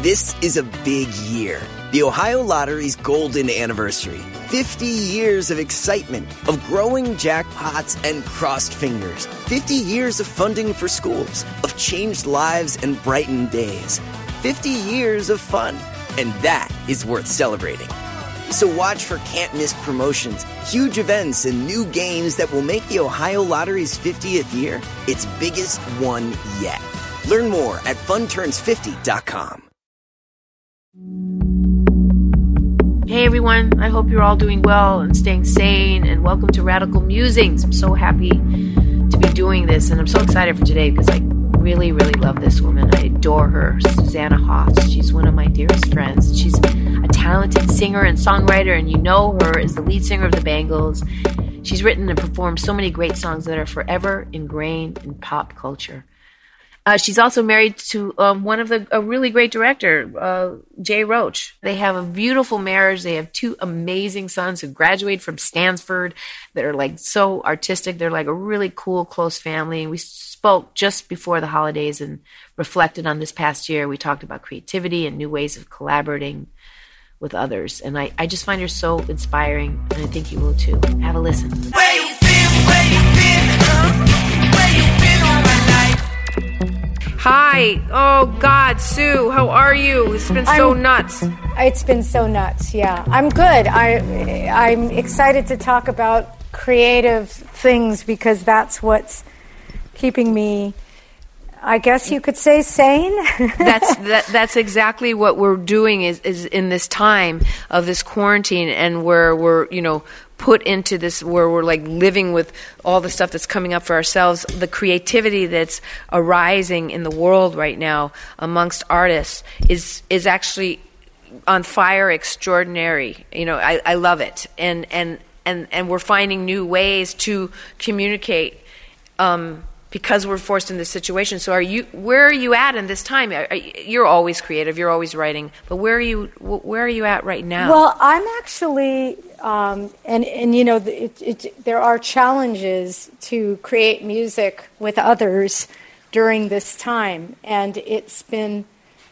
This is a big year. The Ohio Lottery's golden anniversary. 50 years of excitement, of growing jackpots and crossed fingers. 50 years of funding for schools, of changed lives and brightened days. 50 years of fun. And that is worth celebrating. So watch for can't-miss promotions, huge events, and new games that will make the Ohio Lottery's 50th year its biggest one yet. Learn more at funturns50.com. Hey everyone, I hope you're all doing well and staying sane, and welcome to Radical Musings. I'm so happy to be doing this, and I'm so excited for today because I really, really love this woman. I adore her, Susanna Hoffs. She's one of my dearest friends. She's a talented singer and songwriter, and you know her as the lead singer of the Bangles. She's written and performed so many great songs that are forever ingrained in pop culture. She's also married to a really great director, Jay Roach. They have a beautiful marriage. They have two amazing sons who graduated from Stanford that are like so artistic. They're like a really cool, close family. We spoke just before the holidays and reflected on this past year. We talked about creativity and new ways of collaborating with others. And I just find her so inspiring, and I think you will too. Have a listen. Where you been, where you been all my life? Hi. Oh, God, Sue, how are you? It's been so nuts. It's been so nuts, yeah. I'm good. I'm excited to talk about creative things because that's what's keeping me, I guess you could say, sane. That's exactly what we're doing is in this time of this quarantine, and where we're, put into this, where we're like living with all the stuff that's coming up for ourselves, the creativity that's arising in the world right now amongst artists is actually on fire, extraordinary. I love it, and we're finding new ways to communicate because we're forced in this situation. So where are you at in this time? You're always creative, you're always writing, but where are you at right now? Well, I'm actually, there are challenges to create music with others during this time. And it's been,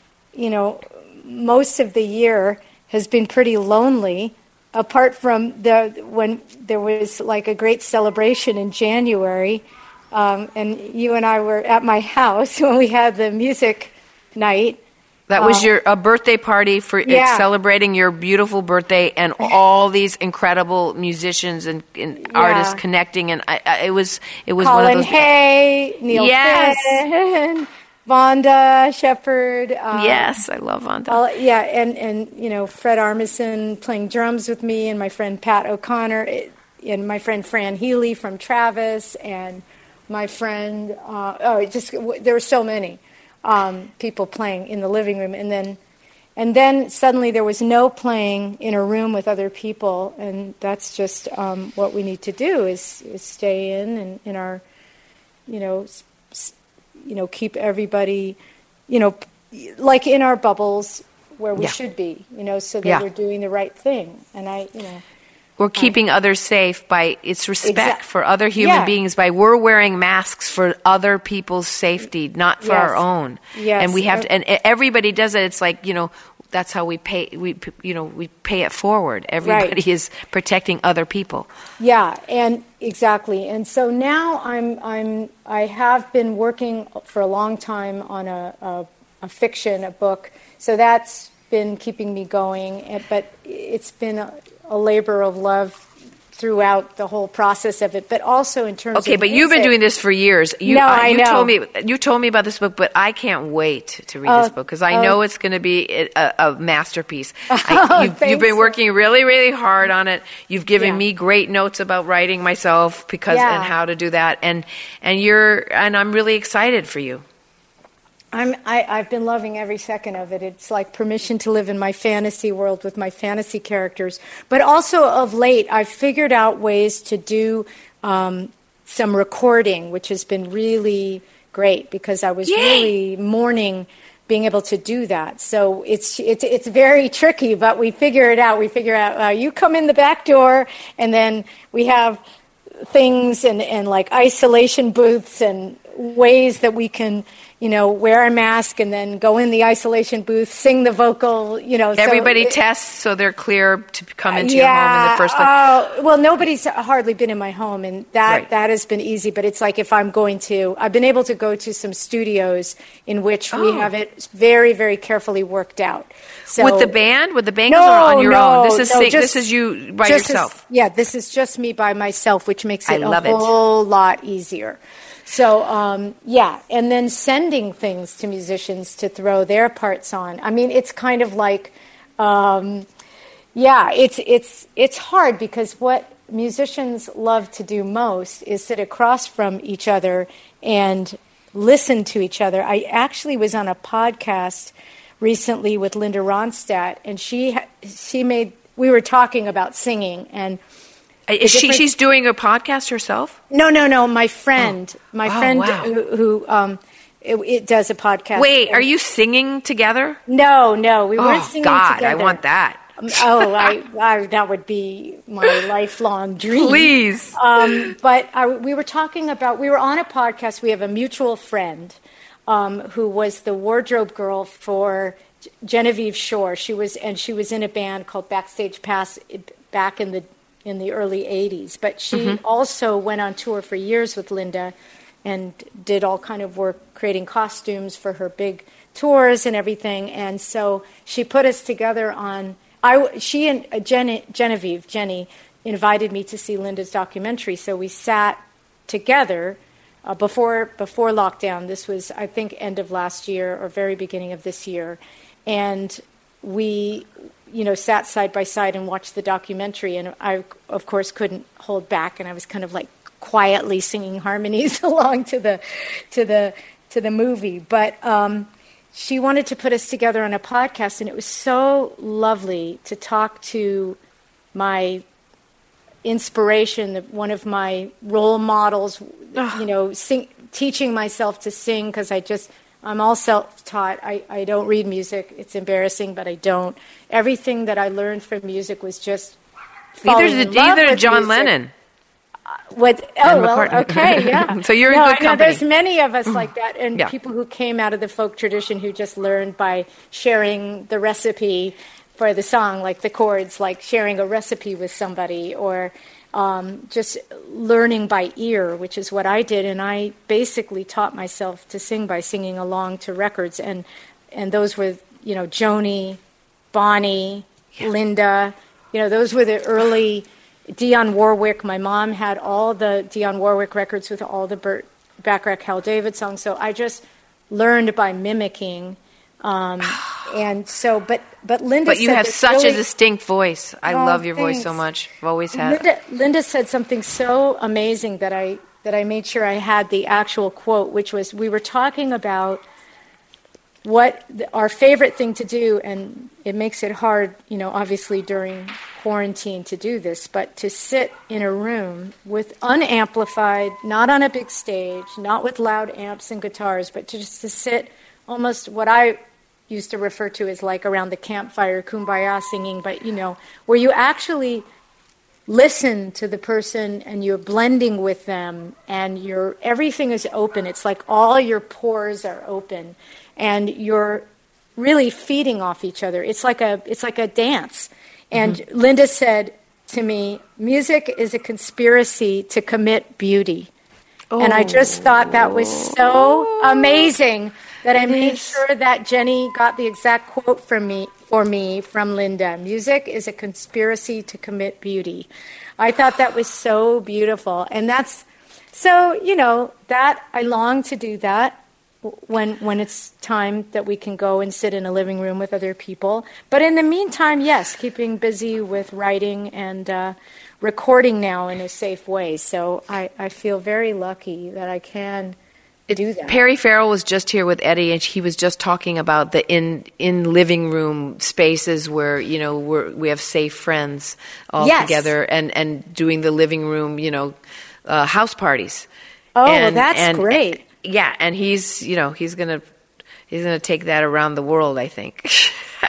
most of the year has been pretty lonely, apart from when there was like a great celebration in January. And you and I were at my house when we had the music night. That was a birthday party for celebrating your beautiful birthday, and all these incredible musicians and artists connecting. And it was Colin one of those. Hay, Neil Finn, Vonda Shepard. Yes, I love Vonda. And Fred Armisen playing drums with me, and my friend Pat O'Connor, and my friend Fran Healy from Travis, and my friend, there were so many people playing in the living room, and then suddenly there was no playing in a room with other people, and that's just what we need to do is stay in our, keep everybody, like in our bubbles where we should be, so that we're doing the right thing, and we're keeping others safe by its respect for other human beings, by we're wearing masks for other people's safety, not for our own. Yes. And we have to, and everybody does it. It's like, that's how we pay. We pay it forward. Everybody is protecting other people. Yeah, and exactly. And so now I have been working for a long time on a fiction, a book. So that's been keeping me going. But it's been a labor of love throughout the whole process of it, but also in terms of but music. You've been doing this for years. I know. You told me about this book, but I can't wait to read this book because I know it's going to be a masterpiece. You've been working really, really hard on it. You've given me great notes about writing myself and how to do that, and I'm really excited for you. I've been loving every second of it. It's like permission to live in my fantasy world with my fantasy characters. But also of late, I've figured out ways to do some recording, which has been really great because I was really mourning being able to do that. So it's very tricky, but we figure it out. We figure out you come in the back door, and then we have things and like isolation booths and ways that we can wear a mask and then go in the isolation booth, sing the vocal, Everybody tests so they're clear to come into your home in the first place. Well, nobody's hardly been in my home, and that has been easy. But it's like if I'm going to, I've been able to go to some studios in which we have it very, very carefully worked out. So with the band or on your own? This is you by yourself. This is just me by myself, which makes it a whole lot easier. So, and then sending things to musicians to throw their parts on. I mean, it's kind of like, it's hard because what musicians love to do most is sit across from each other and listen to each other. I actually was on a podcast recently with Linda Ronstadt, and we were talking about singing, and she's doing a podcast herself? No. My friend, who it does a podcast. Wait, are you singing together? No, we weren't singing together. I want that. I that would be my lifelong dream. Please. But we were talking about. We were on a podcast. We have a mutual friend who was the wardrobe girl for Genevieve Shore. She was in a band called Backstage Pass back in the early 80s. But she also went on tour for years with Linda and did all kind of work creating costumes for her big tours and everything. And so she put us together on... She and Jenny invited me to see Linda's documentary. So we sat together before lockdown. This was, I think, end of last year or very beginning of this year. And we... sat side by side and watched the documentary, and I, of course, couldn't hold back, and I was kind of like quietly singing harmonies along to the movie. But she wanted to put us together on a podcast, and it was so lovely to talk to my inspiration, one of my role models, teaching myself to sing because I'm all self-taught. I don't read music. It's embarrassing, but I don't. Everything that I learned from music was just falling in love with John music. Lennon. Okay, yeah. So you're in good company. There's many of us like that, and people who came out of the folk tradition who just learned by sharing the recipe for the song, like the chords, like sharing a recipe with somebody, or just learning by ear, which is what I did. And I basically taught myself to sing by singing along to records. And those were, Joni, Bonnie, Linda, those were the early Dionne Warwick. My mom had all the Dionne Warwick records with all the Burt Bacharach, Hal David songs. So I just learned by mimicking. And so, but Linda. But you have such a distinct voice. I love your voice so much. I've always had. Linda said something so amazing that I made sure I had the actual quote, which was, we were talking about what our favorite thing to do, and it makes it hard, obviously during quarantine to do this, but to sit in a room with unamplified, not on a big stage, not with loud amps and guitars, but to sit almost what I used to refer to as like around the campfire, kumbaya singing, but where you actually listen to the person and you're blending with them and everything is open. It's like all your pores are open and you're really feeding off each other. It's like a dance. And Linda said to me, music is a conspiracy to commit beauty. And I just thought that was so amazing that I made sure that Jenny got the exact quote for me from Linda. Music is a conspiracy to commit beauty. I thought that was so beautiful. And that's so, that I long to do that when it's time that we can go and sit in a living room with other people. But in the meantime, yes, keeping busy with writing and recording now in a safe way. So I feel very lucky that I can do that. Perry Farrell was just here with Eddie, and he was just talking about the in living room spaces where we have safe friends all together, and doing the living room house parties. Oh, that's great. Yeah, and he's gonna take that around the world, I think.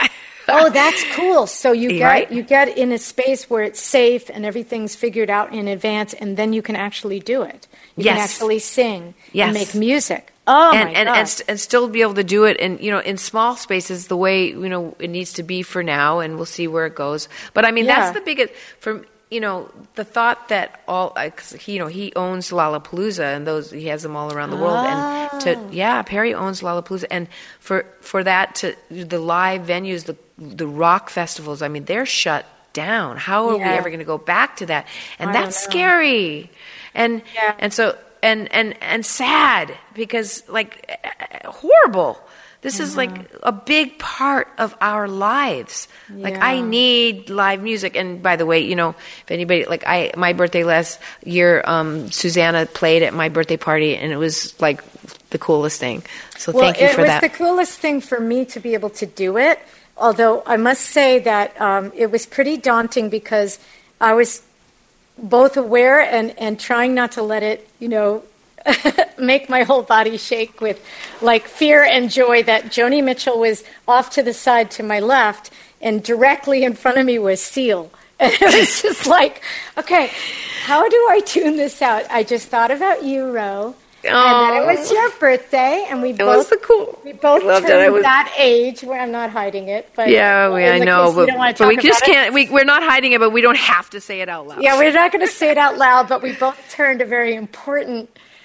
Oh, that's cool. So you get Right? you get in a space where it's safe and everything's figured out in advance, and then you can actually do it. You can Yes. actually sing Yes. and make music. Oh and, my and, God. and still be able to do it in small spaces the way it needs to be for now, and we'll see where it goes. But I mean, Yeah. that's the biggest the thought that cause he owns Lollapalooza, and he has them all around the world, and Perry owns Lollapalooza, and for that to the live venues, the rock festivals, I mean, they're shut down. How are we Yeah. ever going to go back to that? And I that's don't know. scary, and Yeah. and so. And sad, because horrible. This is like a big part of our lives. Like, I Yeah. need live music. And by the way, if anybody, my birthday last year, Susanna played at my birthday party, and it was like the coolest thing. So thank you for that. It was the coolest thing for me to be able to do it. Although I must say that it was pretty daunting, because I was both aware and trying not to let it, make my whole body shake with fear and joy that Joni Mitchell was off to the side to my left, and directly in front of me was Seal. And it was just like, okay, how do I tune this out? I just thought about you, Ro. And then it was your birthday, and we both loved it. turned that age. Where I'm not hiding it, but I know, but we just can't. It. We're not hiding it, but we don't have to say it out loud. Yeah, we're not going to say it out loud, but we both turned a very important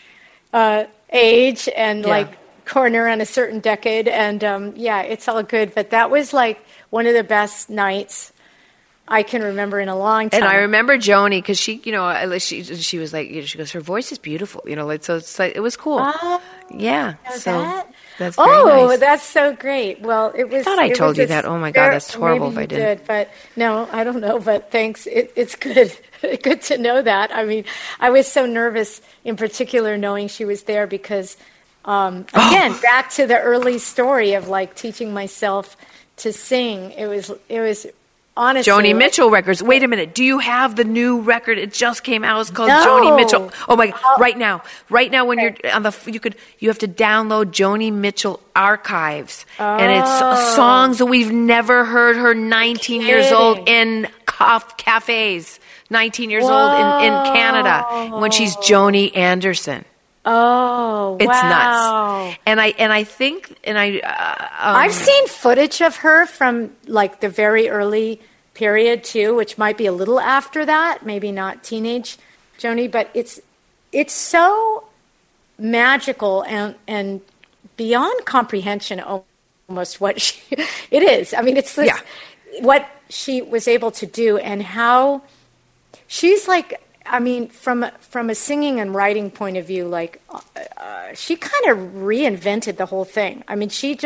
age and corner on a certain decade, and it's all good. But that was one of the best nights I can remember in a long time. And I remember Joni, because she was like, she goes, her voice is beautiful, so it's it was cool. Yeah, so that's very nice. That's so great. Well, it was. I thought I told you that. Oh my God, that's horrible if I didn't. But no, I don't know. But thanks. It's good. Good to know that. I mean, I was so nervous, in particular, knowing she was there, because again, back to the early story of teaching myself to sing. It was. Honestly, Joni Mitchell records. Wait a minute. Do you have the new record? It just came out. It's called No. Joni Mitchell. Oh my God. Right now, when you're on you have to download Joni Mitchell archives. And it's songs that we've never heard her 19 years old in cafes. 19 years old in Canada, when she's Joni Anderson. Oh, It's wow. nuts. And I think I've seen footage of her from the very early period too, which might be a little after that, maybe not teenage Joni, but it's so magical and beyond comprehension almost what it is. I mean, it's this, what she was able to do, and how she's from a singing and writing point of view, she kind of reinvented the whole thing. I mean, she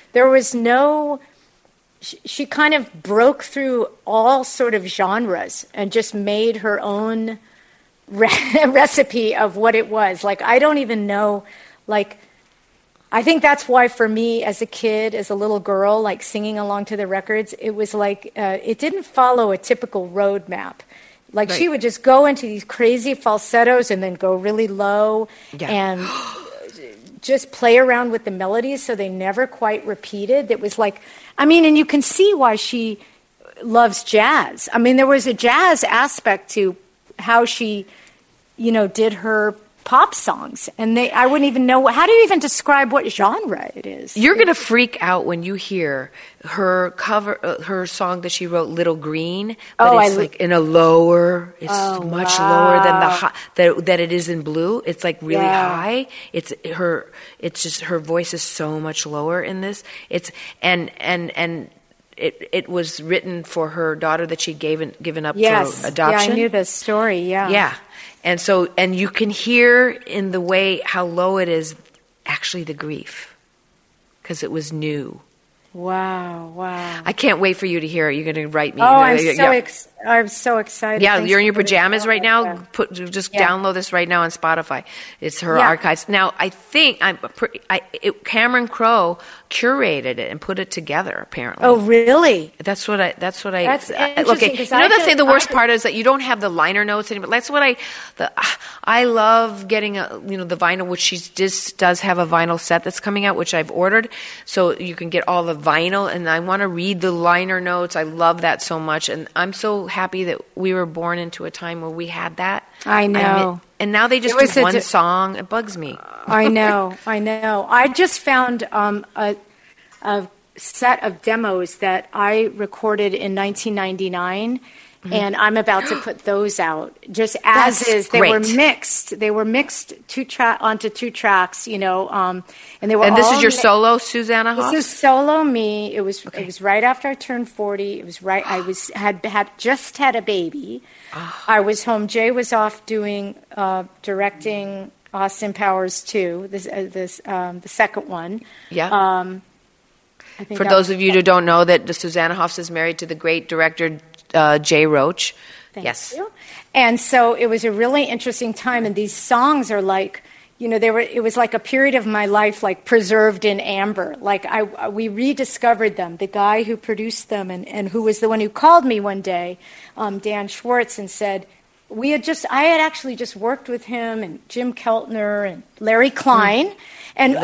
kind of broke through all sort of genres and just made her own recipe of what it was. I don't even know, I think that's why for me as a kid, as a little girl, singing along to the records, it was it didn't follow a typical roadmap. Right. She would just go into these crazy falsettos and then go really low and just play around with the melodies so they never quite repeated. It was and you can see why she loves jazz. I mean, there was a jazz aspect to how she, did her pop songs, and I wouldn't even know how do you even describe what genre it is. You're going to freak out when you hear her cover her song that she wrote, Little Green, but it's in a lower. It's much lower than the high, that it is in Blue. It's really high. It's just her voice is so much lower in this. It's and it was written for her daughter that she'd given up for adoption. Yeah, I knew the story. Yeah. And so, and you can hear in the way how low it is, actually the grief, because it was new. Wow. I can't wait for you to hear it. You're going to write me. Oh, I'm so excited. Yeah, Thanks you're in your for putting pajamas it right out. now. Download this right now on Spotify. It's her archives. Now, I think Cameron Crowe curated it and put it together. Apparently. Oh, really? That's what I. That's okay. interesting. The worst part is that you don't have the liner notes anymore. That's what I love getting the vinyl, which she does have a vinyl set that's coming out, which I've ordered, so you can get all of vinyl, and I want to read the liner notes. I love that so much, and I'm so happy that we were born into a time where we had that. I know. And now they just do one song. It bugs me. I know. I just found a set of demos that I recorded in 1999. And I'm about to put those out just as is. They were mixed. They were mixed onto two tracks, and they were. And this is your solo, Susanna Hoffs? This is solo me. It was right after I turned 40. It was right. I had just had a baby. I was home. Jay was off directing Austin Powers 2. The second one. Yeah. For those of you who don't know, that Susanna Hoffs is married to the great director Jay Roach. Thank you. And so it was a really interesting time, and these songs are like, it was like a period of my life, like preserved in amber. Like we rediscovered them. The guy who produced them and who was the one who called me one day, Dan Schwartz, and said, I had actually just worked with him and Jim Keltner and Larry Klein. And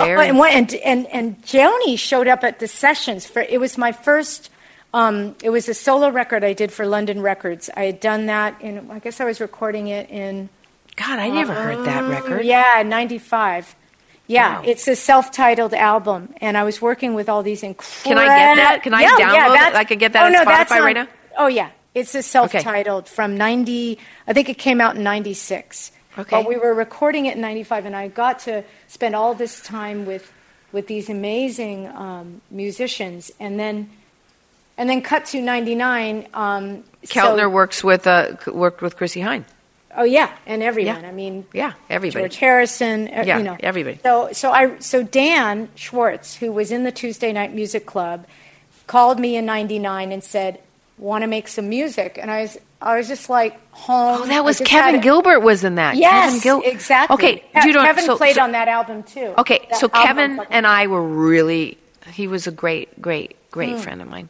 Joni showed up at the sessions it was my first. It was a solo record I did for London Records. I had done that I guess I was recording it in... God, I never heard that record. Yeah, 95. Yeah, wow. It's a self-titled album, and I was working with all these incredible... Can I get that? Can I download it? I could get that on Spotify right now? Oh, yeah. It's a self-titled from 90... I think it came out in 96. Okay. But we were recording it in 95, and I got to spend all this time with these amazing musicians, and then cut to 99. Keltner worked with Chrissie Hynde. Oh yeah, and everyone. Yeah. I mean, everybody. George Harrison. Everybody. So Dan Schwartz, who was in the Tuesday Night Music Club, called me in '99 and said, "Want to make some music?" And I was just like home. Oh, that was Kevin Gilbert was in that. Yes, exactly. Okay, Kevin played on that album too. Okay, so Kevin and I were really. He was a great friend of mine.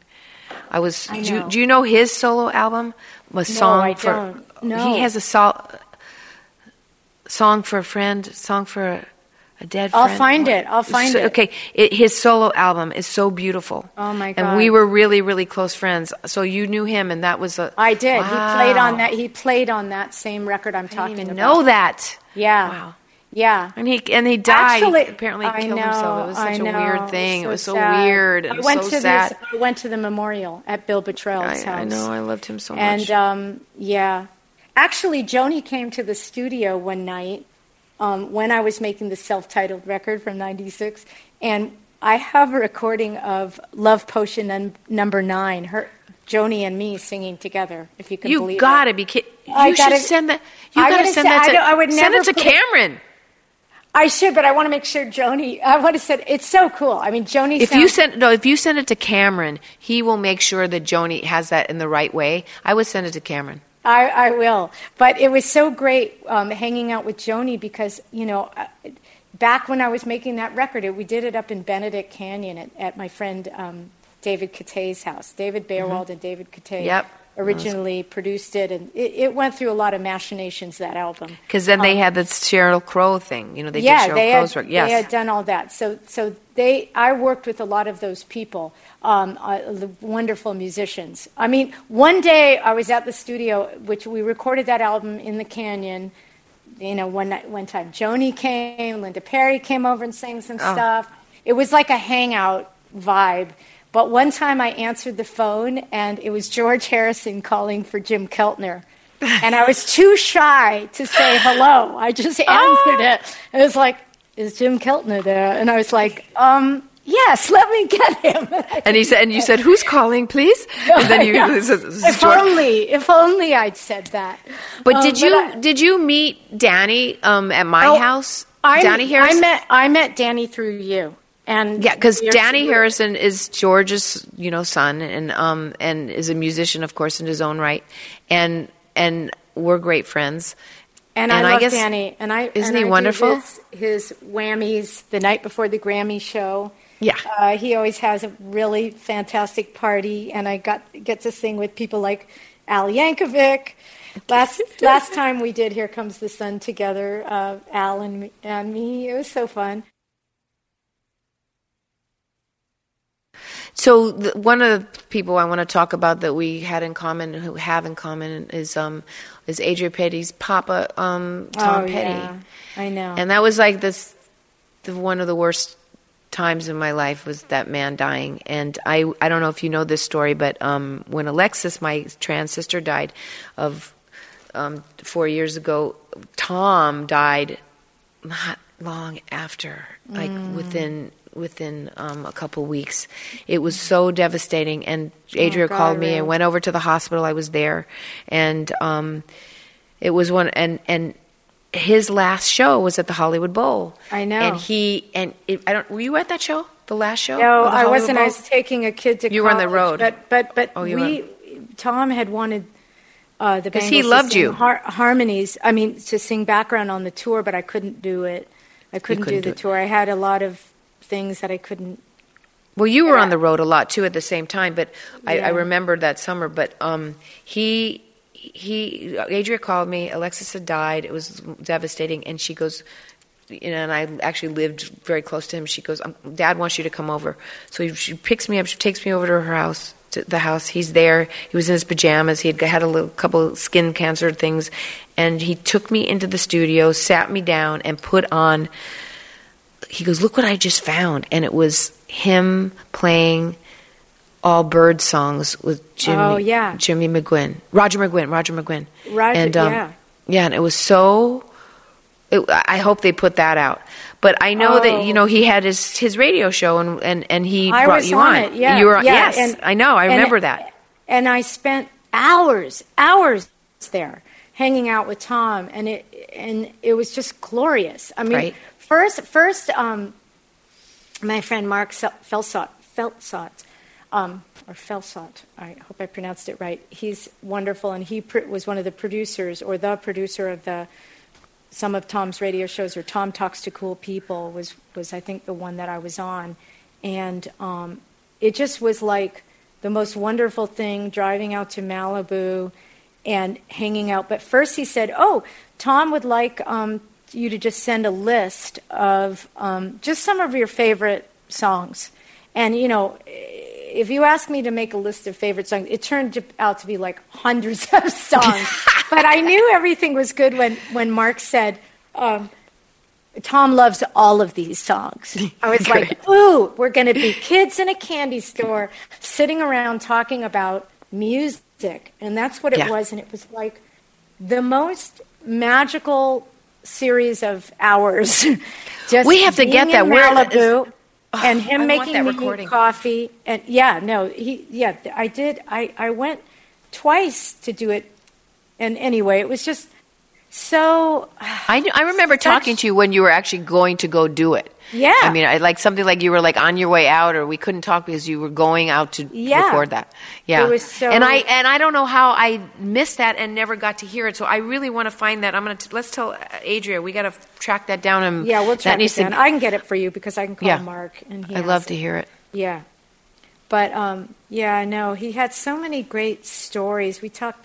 Do you know his solo album? I don't. No. He has a song for a friend, song for a dead friend. I'll find it. Okay, his solo album is so beautiful. Oh my God! And we were really, really close friends. So you knew him, and that was I did. Wow. He played on that same record I'm talking about. I didn't even know that. Yeah. Wow. Yeah. And he died. Actually, apparently he killed himself. It was such a weird thing. It was so sad. weird and so sad. I went to the memorial at Bill Bottrell's house. I know. I loved him so much. And actually, Joni came to the studio one night when I was making the self-titled record from '96, and I have a recording of Love Potion number 9. Joni and me singing together. If you can believe it. You gotta be kidding! You should send that. You gotta send that to. I would send never it to Cameron. I should, but I want to make sure I want to send. It's so cool. I mean, Joni. If you send it to Cameron, he will make sure that Joni has that in the right way. I would send it to Cameron. I will. But it was so great hanging out with Joni because back when I was making that record, we did it up in Benedict Canyon at my friend David Catay's house. David Beerwald and David Catay originally produced it, and it went through a lot of machinations, that album. Because then they had this Sheryl Crow thing. They did Sheryl Crow's work. Yes. They had done all that. So I worked with a lot of those people, wonderful musicians. I mean, one day I was at the studio, which we recorded that album in the Canyon. One time Joni came, Linda Perry came over and sang some stuff. It was like a hangout vibe. But one time I answered the phone, and it was George Harrison calling for Jim Keltner. And I was too shy to say hello. I just answered it. It was like, is Jim Keltner there? And I was like, yes, let me get him. And he said, and you said, who's calling, please? And then if only I'd said that. But did you meet Danny at my house? Danny Harrison? I met Danny through you. And because Danny Harrison is George's, son, and is a musician, of course, in his own right, and we're great friends. And I love Danny, isn't he wonderful? His whammies the night before the Grammy show. Yeah, he always has a really fantastic party, and I get to sing with people like Al Yankovic. Last time we did "Here Comes the Sun" together, Al and me, it was so fun. So one of the people I want to talk about that we had in common, who have in common, is Adria Petty's Papa, Tom Petty. Yeah, I know. And that was like one of the worst times in my life was that man dying. And I don't know if you know this story, but when Alexis, my trans sister, died of 4 years ago, Tom died not long after, like within a couple weeks. It was so devastating, and Adria called me and went over to the hospital. I was there, and it was one, and his last show was at the Hollywood Bowl. I know. And were you at that show? The last show? No, I Hollywood wasn't. Bowl? I was taking a kid to college. You were on the road. But Tom had wanted the Bengals he loved to sing you. harmonies. I mean, to sing background on the tour, but I couldn't do it. I couldn't do the tour. I had a lot of things that I couldn't. Well, you were on the road a lot too at the same time, but I remember that summer. But Adria called me. Alexis had died. It was devastating, and she goes, and I actually lived very close to him. She goes, "Dad wants you to come over." So she picks me up. She takes me over to her house. To the house. He's there. He was in his pajamas. He had a couple skin cancer things, and he took me into the studio, sat me down, and put on. He goes, "Look what I just found," and it was him playing all bird songs with Roger McGuinn. And it was so. I hope they put that out. But I know that he had his radio show and he brought you on. It, yeah. You were yeah. yes, I know. I remember that. And I spent hours there hanging out with Tom, and it was just glorious. I mean, first, my friend Mark Felsot, I hope I pronounced it right. He's wonderful, and he was one of the producers, or the producer of some of Tom's radio shows, or Tom Talks to Cool People was I think the one that I was on. And it just was like the most wonderful thing, driving out to Malibu and hanging out. But first he said, Tom would like you to just send a list of just some of your favorite songs. And, if you ask me to make a list of favorite songs, it turned out to be like hundreds of songs. But I knew everything was good when Mark said, Tom loves all of these songs. I was like, ooh, we're going to be kids in a candy store sitting around talking about music. And that's what it was. And it was like the most magical series of hours. Just we have to get that. Malibu. And him making me coffee, and I did. I went twice to do it, and anyway, it was just so. I remember talking to you when you were actually going to go do it. Yeah, I mean, something like you were like on your way out, or we couldn't talk because you were going out to record that. Yeah, it was so. And I don't know how I missed that and never got to hear it. So I really want to find that. Let's tell Adria, we got to track that down. And we'll track it down. I can get it for you because I can call Mark, and I'd love to hear it. Yeah, but I know he had so many great stories. We talked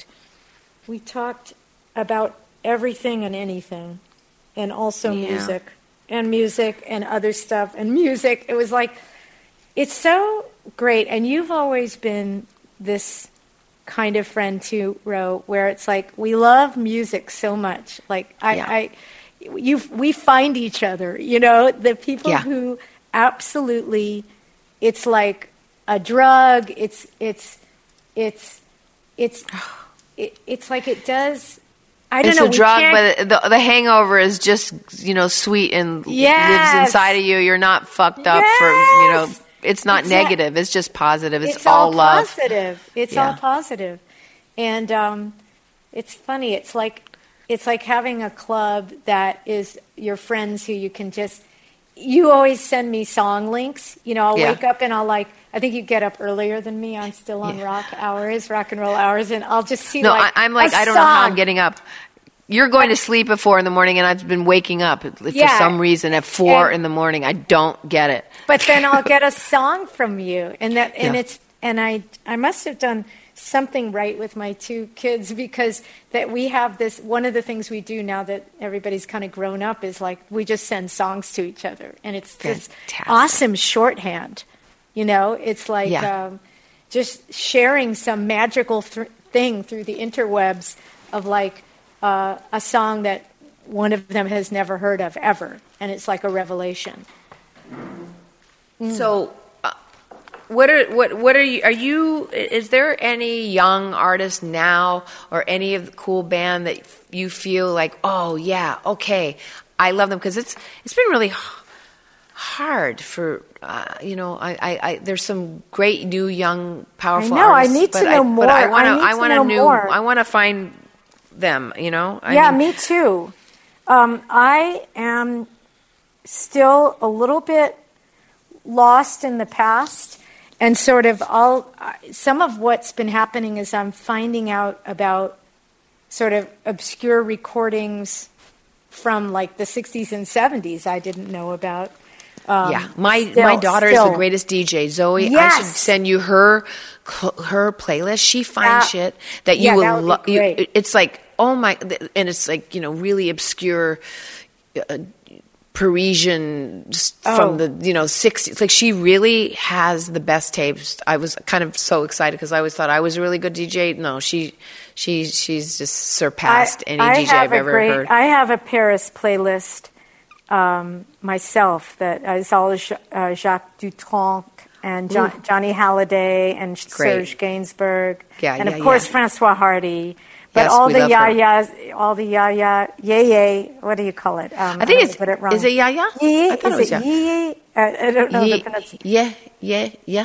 about everything and anything, and also music. And music and other stuff and music. It was like, it's so great. And you've always been this kind of friend too, Ro, where it's like, we love music so much. Like we find each other, the people who absolutely, it's like a drug. It's like it does. I don't know. It's a drug, but the hangover is just, sweet and lives inside of you. You're not fucked up for, it's not negative. It's just positive. It's all love. Positive. It's all positive. And it's funny. It's like having a club that is your friends who you can just, you always send me song links. I'll wake up and I think you get up earlier than me. I'm still on rock and roll hours, and I'll just see I'm like, I don't know how I'm getting up. You're going to sleep at 4 a.m, and I've been waking up for some reason at 4 a.m. I don't get it. But then I'll get a song from you, and I must have done something right with my 2 kids, because that we have this, one of the things we do now that everybody's kind of grown up is like we just send songs to each other, and it's this awesome shorthand. You know, it's like just sharing some magical thing through the interwebs of like a song that one of them has never heard of ever, and it's like a revelation. So, what are you? Is there any young artist now, or any of the cool band that you feel like, oh yeah, okay, I love them? Because it's been really hard for I there's some great new young powerful I know, artists. I need to know more. I want I to find them. You know. Me too. I am still a little bit lost in the past, and sort of some of what's been happening is I'm finding out about sort of obscure recordings from like the 60s and 70s I didn't know about. My daughter is the greatest DJ, Zoe. Yes. I should send you her playlist. She finds shit that you will love. It's like, oh my, and it's like, really obscure Parisian from the 60s. Like, she really has the best tapes. I was kind of so excited because I always thought I was a really good DJ. No, she's just surpassed any DJ I've ever heard. I have a Paris playlist myself that is all Jacques Dutronc and Johnny Halliday and Serge Gainsbourg, and of course Francois Hardy. But yes, all the Yaya, yay, what do you call it? I think is it Yaya? Yee? I thought is it Yee? I don't know the pronunciation. Yeah. Yeah.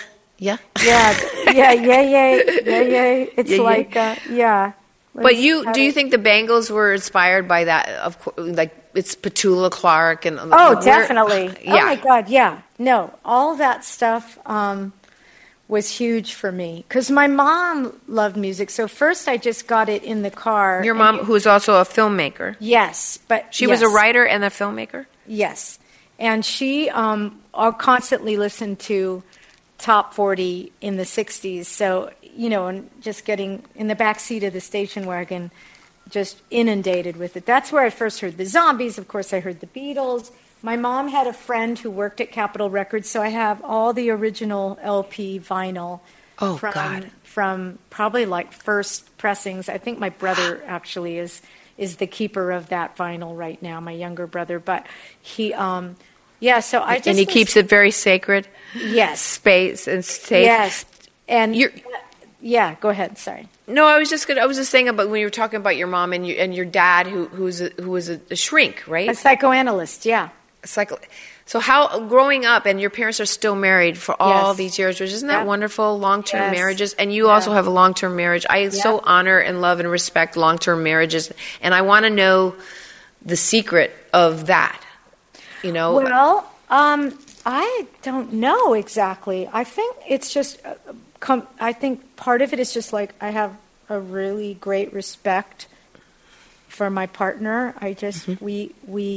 It's like, yeah. But do you think the Bangles were inspired by that? Of course, like it's Petula Clark and definitely. Oh my God, yeah. No, all that stuff was huge for me because my mom loved music. So first, I just got it in the car. Your mom, who's also a filmmaker. Yes, but she was a writer and a filmmaker. Yes, and she constantly listened to top 40 in the 60s. So, and just getting in the back seat of the station wagon, just inundated with it. That's where I first heard the Zombies. Of course, I heard the Beatles. My mom had a friend who worked at Capitol Records, so I have all the original LP vinyl from probably like first pressings. I think my brother actually is the keeper of that vinyl right now, my younger brother. But he, so I just... And he keeps it very sacred? Yes. Space and safe? Yes. And... Yeah, go ahead. Sorry. No, I was just saying about when you were talking about your mom and your dad, who was a shrink, right? A psychoanalyst, yeah. So how growing up and your parents are still married for all these years, which isn't that wonderful? Long-term marriages, and you also have a long-term marriage. I so honor and love and respect long-term marriages, and I want to know the secret of that. Well, I don't know exactly. I think it's just. I think part of it is just like I have a really great respect for my partner. I just we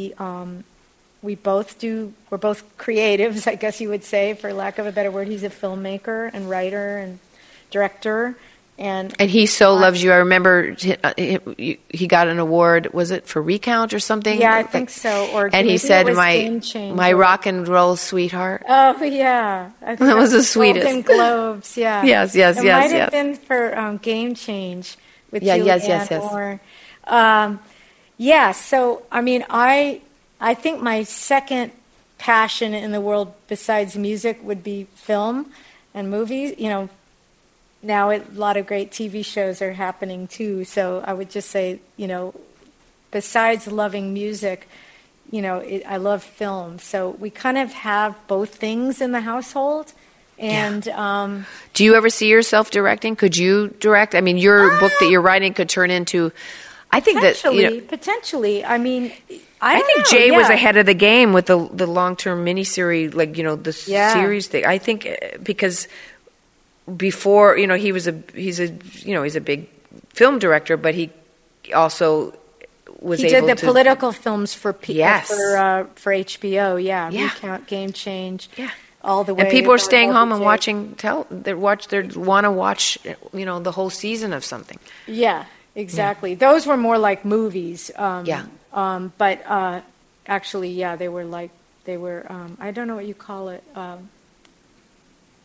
both do. We're both creatives, I guess you would say, for lack of a better word. He's a filmmaker and writer and director, and he so loves you. I remember he got an award. Was it for Recount or something? Yeah, I think so. And he said, "My rock and roll sweetheart." Oh yeah, I think that was the sweetest. Golden Globes, yeah. Yes. It might have been for Game Change with Julianne Moore. So I mean, I think my second passion in the world besides music would be film and movies. Now a lot of great TV shows are happening too. So I would just say, besides loving music, I love film. So we kind of have both things in the household. And do you ever see yourself directing? Could you direct? I mean, your book that you're writing could turn into. I think potentially. I mean, I think Jay was ahead of the game with the long-term miniseries, like the series thing. I think because. Before he's a big film director, but he also was able to... He did the political films for HBO, Recount, Game Change, all the way. And people are staying home and watching. They want to watch the whole season of something. Yeah, exactly. Yeah. Those were more like movies. But actually, they were. I don't know what you call it.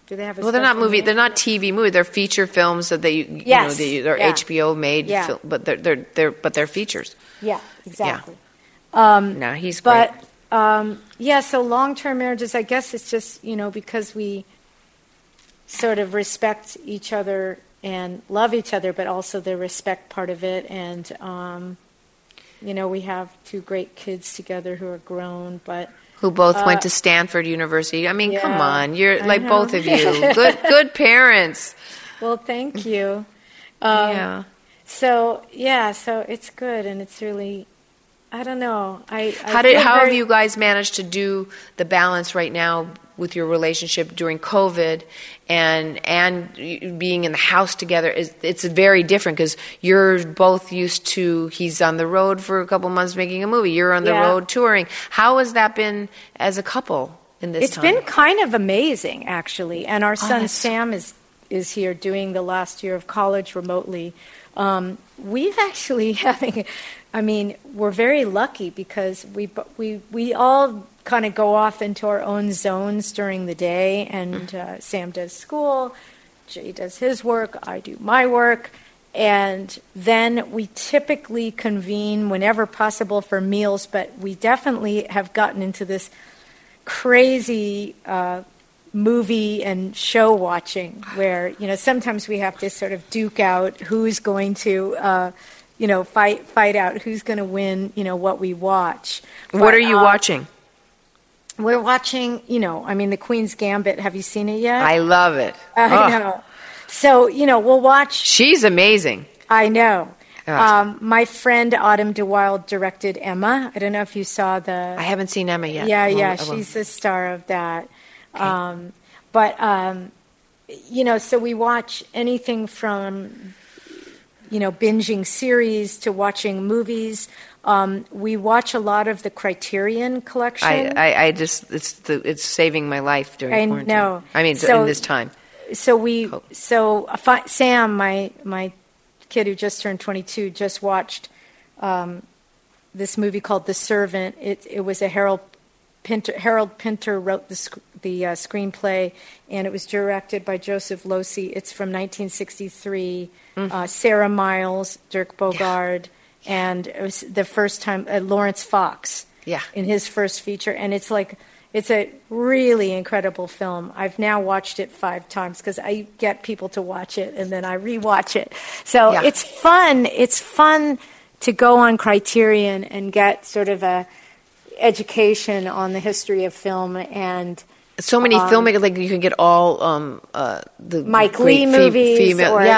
Do they have a Well, they're not special name? they're not TV movies. They're feature films that Yes. they're Yeah. HBO made, Yeah. but they're features. Yeah, exactly. No, he's great. But so long-term marriages, I guess it's just, because we sort of respect each other and love each other, but also the respect part of it. And, we have 2 great kids together who are grown, but Who both went to Stanford University. I mean, come yeah, on, you're I like know. both of you, good parents. well, thank you. Yeah. So it's good, and it's really, I don't know. How have you guys managed to do the balance right now with your relationship during COVID and being in the house together? It's very different because you're both used to, he's on the road for a couple months making a movie, you're on the road touring. How has that been as a couple in this time? It's been kind of amazing, actually. And our son that's- Sam is here doing the last year of college remotely. We've actually we're very lucky because we all kind of go off into our own zones during the day, and Sam does school, Jay does his work, I do my work, and then we typically convene whenever possible for meals, but we definitely have gotten into this crazy movie and show watching where, sometimes we have to sort of duke out who's going to, fight out who's going to win, what we watch. What are you watching? We're watching, The Queen's Gambit. Have you seen it yet? I love it. I know. So, we'll watch. She's amazing. I know. Gosh. My friend Autumn DeWilde directed Emma. I don't know if you saw the... I haven't seen Emma yet. Yeah, she's the star of that. Okay. So we watch anything from, binging series to watching movies. We watch a lot of the Criterion collection. It's saving my life during quarantine. I know. I mean, in this time. Sam, my kid who just turned 22, just watched this movie called The Servant. It was a Harold Pinter wrote the screenplay, and it was directed by Joseph Losey. It's from 1963. Sarah Miles, Dirk Bogarde, and it was the first time Lawrence Fox in his first feature. And it's a really incredible film. I've now watched it 5 times because I get people to watch it and then I rewatch it. So it's fun. It's fun to go on Criterion and get sort of a education on the history of film. And so many filmmakers, like you can get all the Mike Lee movies, female, or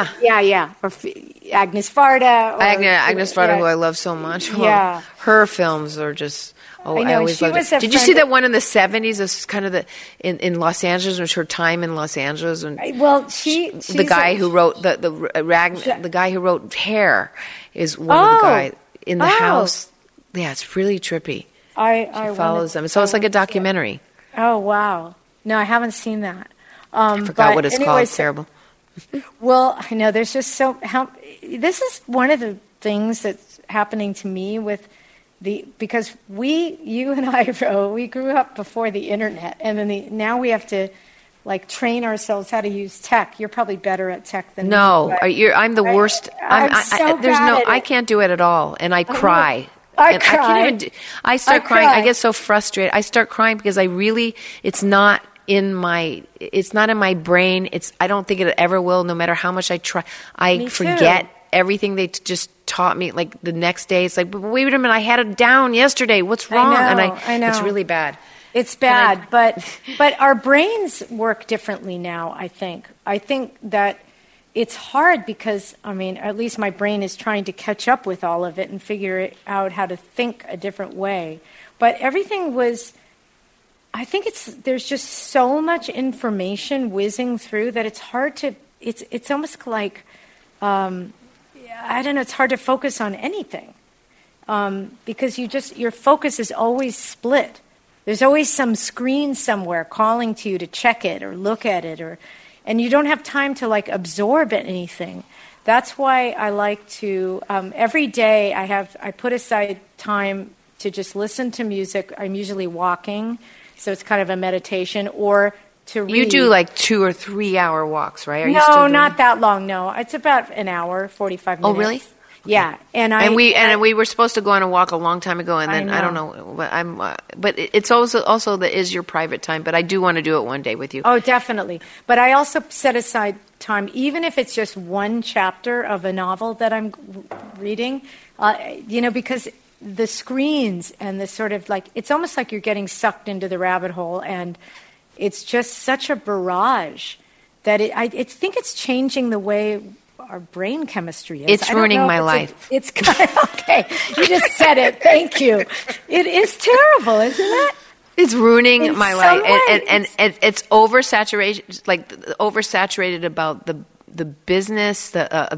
Agnes Varda, Agnes Varda, who I love so much. Her films are just. Oh, I always loved it. Did you see that one in the 70s? It's kind of in Los Angeles, which her time in Los Angeles. And the guy who wrote the guy who wrote Hair is one of the guys in the house. Yeah, it's really trippy. She follows them, so it's like a documentary. Oh wow! No, I haven't seen that. I forgot what it's called. It's terrible. Well, I know there's just this is one of the things that's happening to me with because you and I, we grew up before the internet, and then now we have to train ourselves how to use tech. You're probably better at tech than me. No, I'm the worst. I can't do it at all, and I cry. I cry. I start crying. I get so frustrated. I start crying because it's not in my brain. I don't think it ever will, no matter how much I try. I forget everything they just taught me. Like the next day, it's like, but wait a minute, I had it down yesterday. What's wrong? I know. It's really bad. It's bad, but our brains work differently now, I think. I think that it's hard because, at least my brain is trying to catch up with all of it and figure out how to think a different way. But everything there's just so much information whizzing through that it's hard to, it's almost like, it's hard to focus on anything. Because your focus is always split. There's always some screen somewhere calling to you to check it or look at it, and you don't have time to absorb anything. That's why I like to every day I put aside time to just listen to music. I'm usually walking, so it's kind of a meditation, or to read. You do like 2 or 3 hour walks, right? Are you No, still doing not that long. No, it's about an hour, 45 minutes. Oh, really? Yeah, and we were supposed to go on a walk a long time ago, and then I don't know. But but it's also that is your private time. But I do want to do it one day with you. Oh, definitely. But I also set aside time, even if it's just one chapter of a novel that I'm reading, because the screens and the sort of like, it's almost like you're getting sucked into the rabbit hole, and it's just such a barrage that I think it's changing the way our brain chemistry is. It's ruining my life. It's kind of, okay. You just said it. Thank you. It is terrible, isn't it? It's ruining my life, and it's oversaturated. Like oversaturated about the business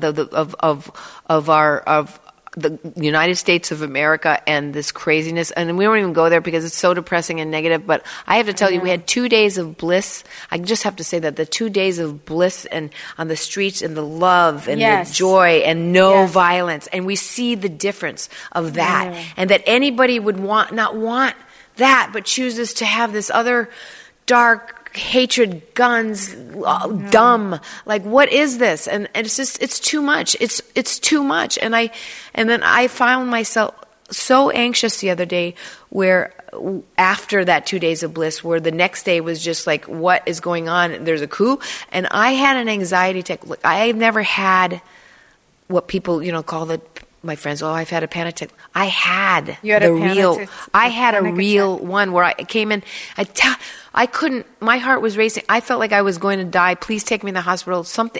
of the United States of America and this craziness. And we don't even go there because it's so depressing and negative. But I have to tell you, we had 2 days of bliss. I just have to say that the 2 days of bliss and on the streets and the love and the joy and no violence. And we see the difference of that. And that anybody would not want that, but chooses to have this other dark hatred, guns, dumb. Like, what is this? And it's just, it's too much. It's too much. And then I found myself so anxious the other day, where after that 2 days of bliss, where the next day was just like, what is going on? There's a coup. And I had an anxiety attack. Look, I've never had what people, call my friends, I've had a panic attack. I had a real one where I came in, I couldn't, my heart was racing. I felt like I was going to die. Please take me to the hospital.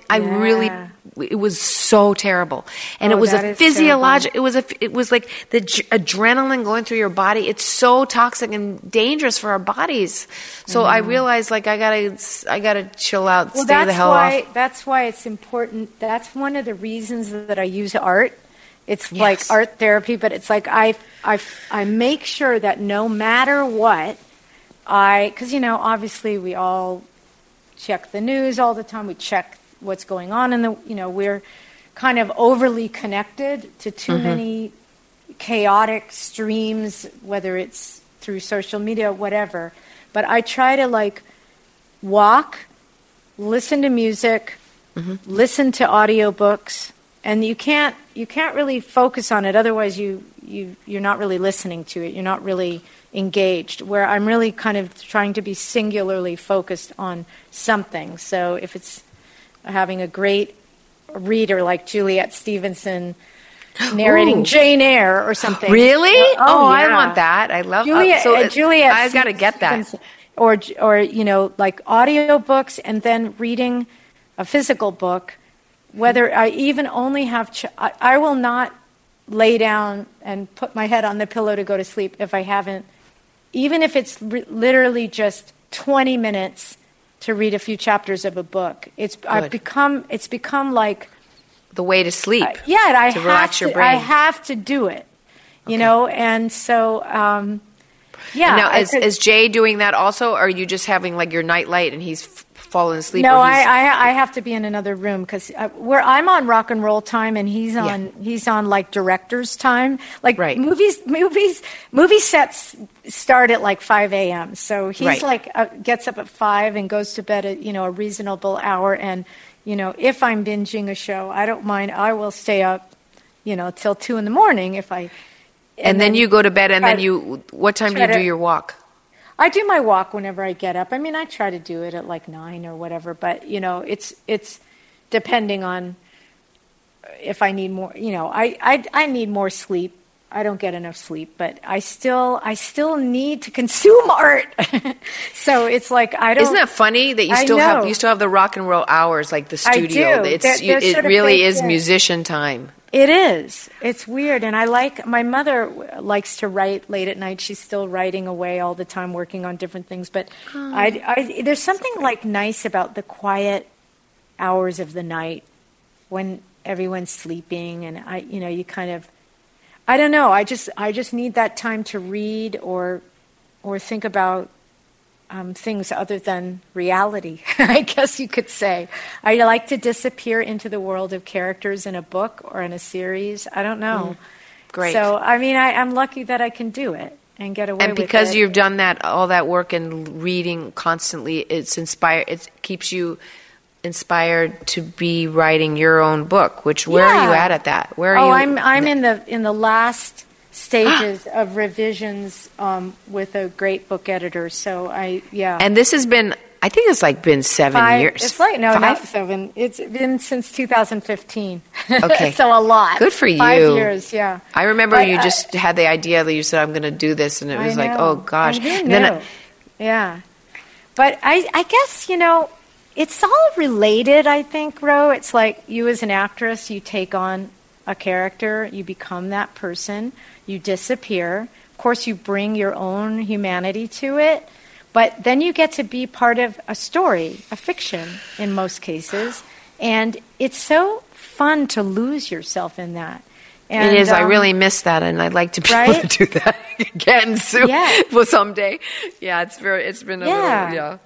It was so terrible. And it was a physiological, it was like the adrenaline going through your body. It's so toxic and dangerous for our bodies. So I realized, like, I gotta chill out, stay the hell off. That's why it's important. That's one of the reasons that I use art. It's like art therapy, but it's like I make sure that no matter what, because obviously we all check the news all the time. We check what's going on in we're kind of overly connected to too many chaotic streams, whether it's through social media, whatever. But I try to walk, listen to music, listen to audiobooks. And you can't really focus on it. Otherwise, you're not really listening to it. You're not really engaged. Where I'm really kind of trying to be singularly focused on something. So if it's having a great reader like Juliet Stevenson narrating Jane Eyre or something. Really? I want that. I love Juliet. I've got to get that. Or like audiobooks, and then reading a physical book. Whether I even only have, I will not lay down and put my head on the pillow to go to sleep if I haven't, even if it's literally just 20 minutes to read a few chapters of a book. It's become like the way to sleep. To relax your brain. I have to do it, and so. Now, is Jay doing that also, or are you just having like your nightlight and he's fallen asleep? No, I have to be in another room because where I'm on rock and roll time and he's on like director's time. Like movie sets start at like 5 a.m. So he's gets up at 5 and goes to bed at a reasonable hour. And if I'm binging a show, I don't mind. I will stay up till 2 a.m. if I. And then you go to bed, and then what time do you do your walk? I do my walk whenever I get up. I mean, I try to do it at like 9 or whatever, but it's depending on if I need more. I need more sleep. I don't get enough sleep, but I still need to consume art. So it's like I don't. Isn't that funny that you still have the rock and roll hours, like the studio? I do. It really is musician time. It is. It's weird. And my mother likes to write late at night. She's still writing away all the time, working on different things. But there's something nice about the quiet hours of the night when everyone's sleeping. And you kind of, I don't know. I just need that time to read or think about things other than reality, I guess you could say. I like to disappear into the world of characters in a book or in a series. I don't know. Great. So, I mean, I'm lucky that I can do it. and get away And with it. because you've done that, all that work and reading constantly, it's inspired. It keeps you inspired to be writing your own book. Which where are you at that? Where are you? I'm in the last stages of revisions with a great book editor. So And this has been. I think it's been 7 years. It's like, no, 5? not 7. It's been since 2015. Okay. So a lot. Good for you. 5 years, yeah. I remember you just had the idea that you said, I'm going to do this, and it was like, oh, gosh. And who And knew? then Yeah. But I guess, it's all related, I think, Ro. It's like you as an actress, you take on a character, you become that person, you disappear. Of course, you bring your own humanity to it. But then you get to be part of a story, a fiction in most cases, and it's so fun to lose yourself in that. And, it is. I really miss that, and I'd like to be able to do that again soon. Yeah. Well, someday. Yeah, it's been a little,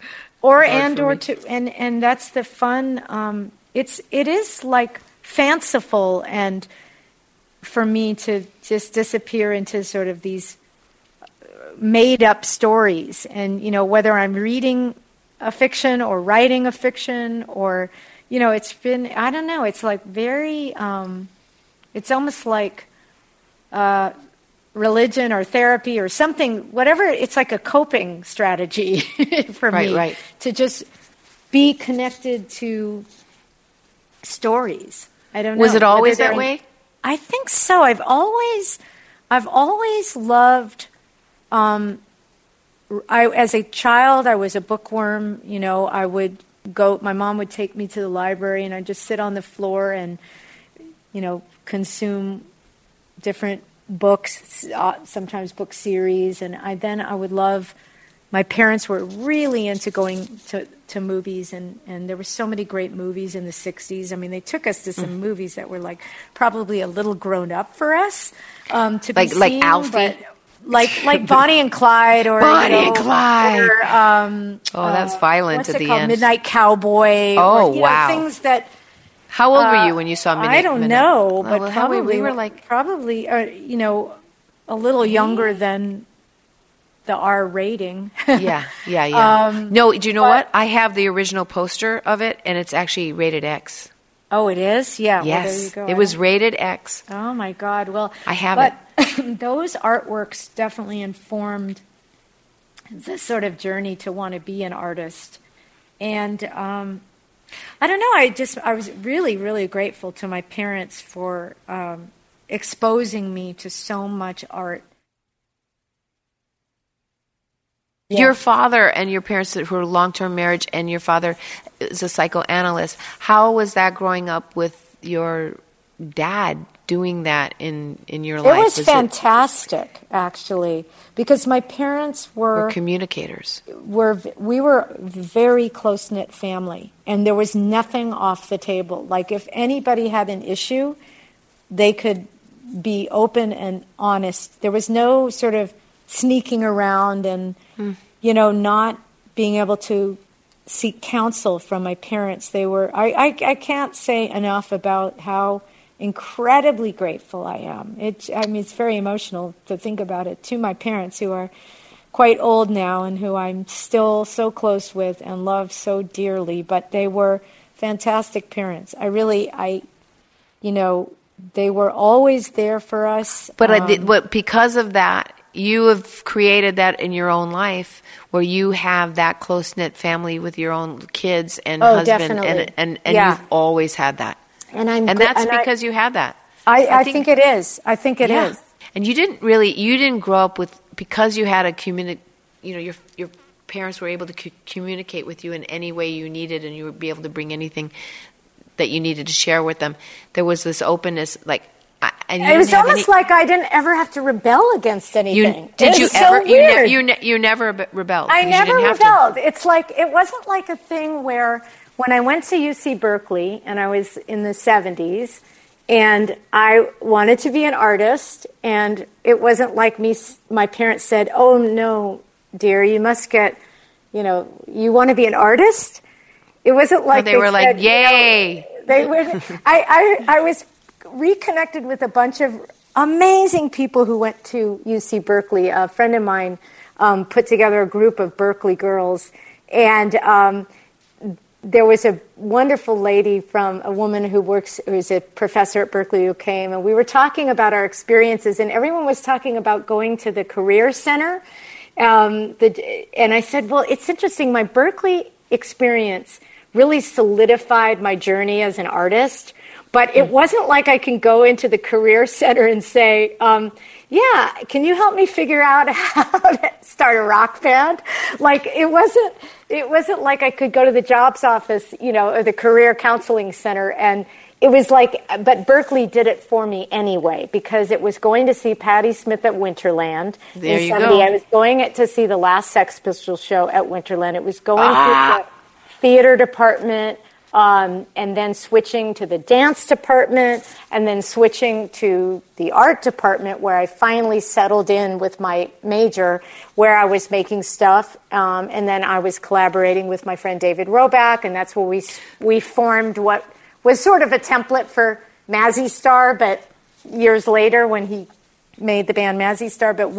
And that's the fun. It is like fanciful, and for me to just disappear into sort of these made up stories, and whether I'm reading a fiction or writing a fiction, or it's been, I don't know, it's like very it's almost like religion or therapy or something, whatever. It's like a coping strategy for me to just be connected to stories. I don't know. Was it always that way? I think so. I've always loved. As a child, I was a bookworm. I would go. My mom would take me to the library, and I'd just sit on the floor and, consume different books, sometimes book series. And I would love. My parents were really into going to movies, and there were so many great movies in the 60s. I mean, they took us to some movies that were like probably a little grown up for us to be seen, like Alfie. Like Bonnie and Clyde, or Bonnie and Clyde. Or, that's violent what's at it the called? end. Midnight Cowboy. Oh, or, wow! Things that. How old were you when you saw Midnight? I don't know, but well, probably we were like probably a little younger than the R rating. Yeah. No, do you know what? I have the original poster of it, and it's actually rated X. Oh, it is? Yeah. Yes. Well, there you go. It was rated X. Oh, my God. Well, I have it. Those artworks definitely informed the sort of journey to want to be an artist. And I don't know. I was really, really grateful to my parents for exposing me to so much art. Yeah. Your father and your parents who were long-term marriage, and your father is a psychoanalyst. How was that growing up with your dad doing that in your life? It was fantastic, actually, because my parents were communicators. We were a very close-knit family, and there was nothing off the table. Like if anybody had an issue, they could be open and honest. There was no sort of sneaking around and, not being able to seek counsel from my parents. They were, I can't say enough about how incredibly grateful I am. It's very emotional to think about it, to my parents, who are quite old now and who I'm still so close with and love so dearly. But they were fantastic parents. They were always there for us. But because of that, you have created that in your own life, where you have that close-knit family with your own kids and husband, definitely. and you've always had that. And that's because you had that. I think it is. I think it is. And you didn't grow up with, because you had your parents were able to communicate with you in any way you needed, and you would be able to bring anything that you needed to share with them. There was this openness, and it was almost like I didn't ever have to rebel against anything. Did you ever? So weird. You never rebelled. I never rebelled. It's like, it wasn't like a thing where when I went to UC Berkeley and I was in the 70s and I wanted to be an artist, and it wasn't like my parents said, "Oh no, dear, you must get, you want to be an artist." It wasn't like they were like, "Yay!" They would. I was reconnected with a bunch of amazing people who went to UC Berkeley. A friend of mine put together a group of Berkeley girls, and there was a wonderful lady a woman who's a professor at Berkeley who came, and we were talking about our experiences, and everyone was talking about going to the Career Center. And I said, well, it's interesting. My Berkeley experience really solidified my journey as an artist, but it wasn't like I can go into the Career Center and say, yeah, can you help me figure out how to start a rock band? Like, it wasn't like I could go to the jobs office, or the career counseling center, and it was like, but Berkeley did it for me anyway, because it was going to see Patti Smith at Winterland. There you go. I was going to see the last Sex Pistols show at Winterland. It was going through the theater department, and then switching to the dance department, and then switching to the art department, where I finally settled in with my major, where I was making stuff, and then I was collaborating with my friend David Roback, and that's where we formed what was sort of a template for Mazzy Star, but years later when he made the band Mazzy Star. But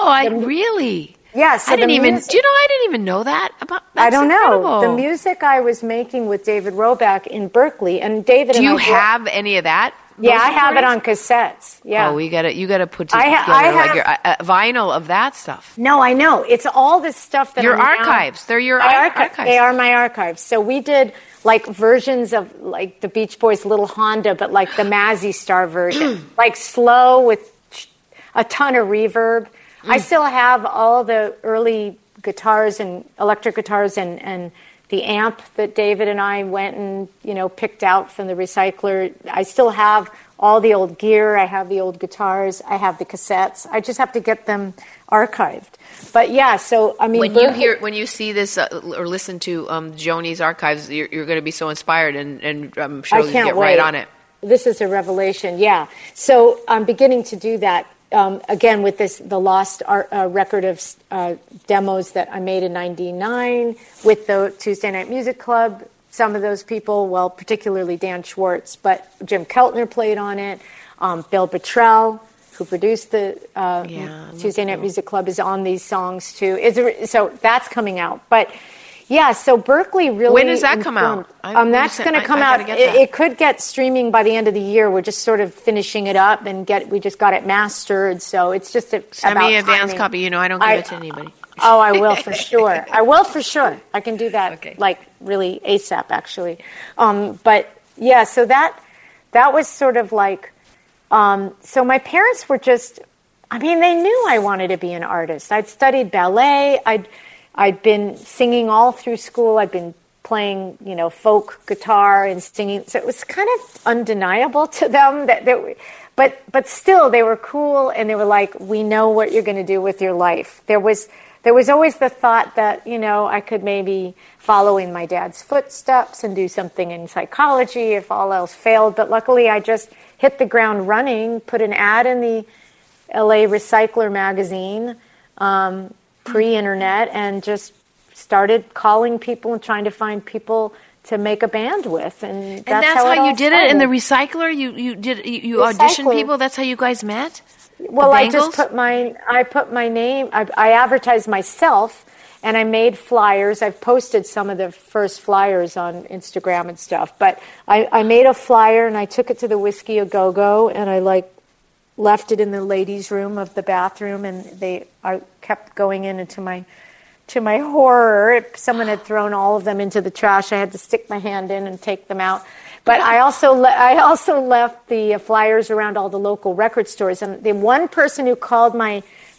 really? Yeah, so I didn't even know that about. I don't incredible. know the music I was making with David Roback in Berkeley, and David. Do you have any of that? Yeah, I have it on cassettes. Yeah. Oh, you gotta put together your vinyl of that stuff. No, I know it's all this stuff that your archives. They're your archives. They are my archives. So we did like versions of like the Beach Boys' Little Honda, but like the Mazzy Star version, like slow with a ton of reverb. I still have all the early guitars and electric guitars and the amp that David and I went and, picked out from the recycler. I still have all the old gear. I have the old guitars. I have the cassettes. I just have to get them archived. But yeah, so I mean, when you see this or listen to Joni's archives, you're going to be so inspired, and I'm sure you'll get right on it. This is a revelation. Yeah. So I'm beginning to do that. Again, with the lost record of demos that I made in '99 with the Tuesday Night Music Club. Some of those people, well, particularly Dan Schwartz, but Jim Keltner played on it. Bill Bottrell, who produced the Tuesday Night Music Club, is on these songs too. So that's coming out. But yeah, so Berkeley really. When does that come out? That's going to come out. It could get streaming by the end of the year. We're just sort of finishing it up and we just got it mastered. So it's just send me an advance copy. I don't give it to anybody. Oh, I will for sure. I can do that like really ASAP actually. But yeah, so that was sort of like. So my parents were just. I mean, they knew I wanted to be an artist. I'd studied ballet. I'd been singing all through school. I'd been playing, folk guitar and singing. So it was kind of undeniable to them but still they were cool, and they were like, we know what you're going to do with your life. There was always the thought that, I could maybe follow in my dad's footsteps and do something in psychology if all else failed. But luckily I just hit the ground running, put an ad in the LA Recycler magazine, pre-internet, and just started calling people and trying to find people to make a band with, and that's how you did it in the Recycler. You auditioned people. That's how you guys met. Well, I just put my name. I advertised myself, and I made flyers. I've posted some of the first flyers on Instagram and stuff. But I made a flyer, and I took it to the Whiskey A Go Go, and I left it in the ladies' room of the bathroom, and I kept going into my. To my horror, someone had thrown all of them into the trash. I had to stick my hand in and take them out. But I also left the flyers around all the local record stores. And the one person who called my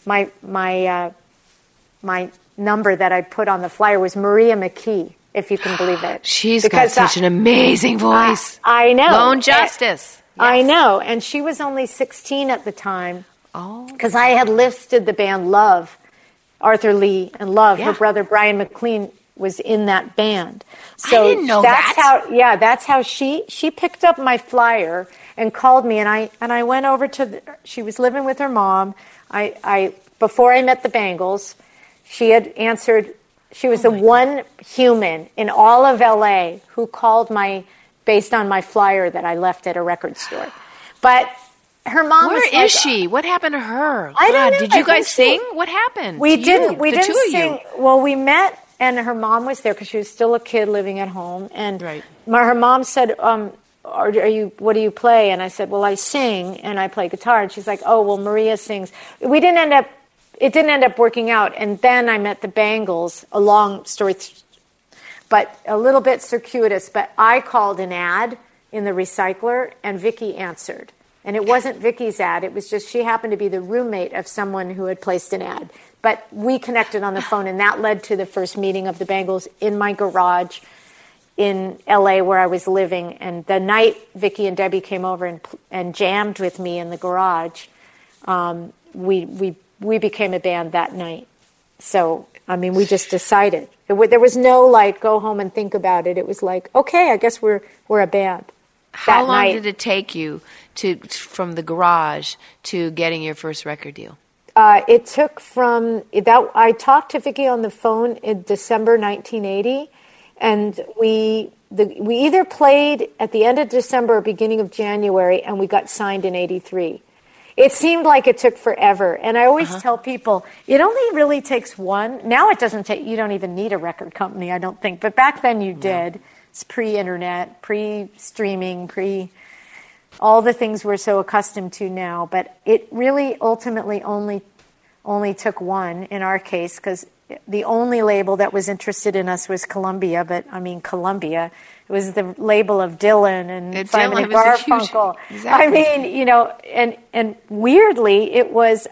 number that I put on the flyer was Maria McKee, if you can believe it. She's got such an amazing voice. I know. Lone Justice. Yes. I know. And she was only 16 at the time. Oh. Because I had listed the band Love. Arthur Lee and Love, her brother Brian McLean was in that band. So I didn't know that. That's how she picked up my flyer and called me, and I went over to she was living with her mom. I before I met the Bangles, she had answered. She was the one human in all of LA who called based on my flyer that I left at a record store. But her mom was Where is she? What happened to her? I don't know. Did I you guys think sing? What happened? We to didn't. You? We The didn't two of sing. you. Well, we met, and her mom was there because she was still a kid living at home. And Right. her mom said, are you? What do you play? And I said, well, I sing and I play guitar. And she's like, oh, well, Maria sings. We didn't end up. It didn't end up working out. And then I met the Bangles. A long story, but a little bit circuitous. But I called an ad in the recycler, and Vicky answered. And it wasn't Vicky's ad. It was just she happened to be the roommate of someone who had placed an ad. But we connected on the phone, and that led to the first meeting of the Bangles in my garage in L.A. where I was living. And the night Vicky and Debbie came over and jammed with me in the garage, we became a band that night. So, I mean, we just decided. There was no, like, go home and think about it. It was like, okay, I guess we're a band. How long did it take you from the garage to getting your first record deal? It took from that. I talked to Vicky on the phone in December 1980, and we either played at the end of December or beginning of January, and we got signed in '83. It seemed like it took forever, and I always tell people it only really takes one. Now it doesn't take. You don't even need a record company, I don't think, but back then you did. It's pre-internet, pre-streaming, all the things we're so accustomed to now. But it really ultimately only took one in our case, because the only label that was interested in us was Columbia. But I mean, Columbia, it was the label of Dylan and Simon and Garfunkel. Exactly. I mean, and weirdly, it was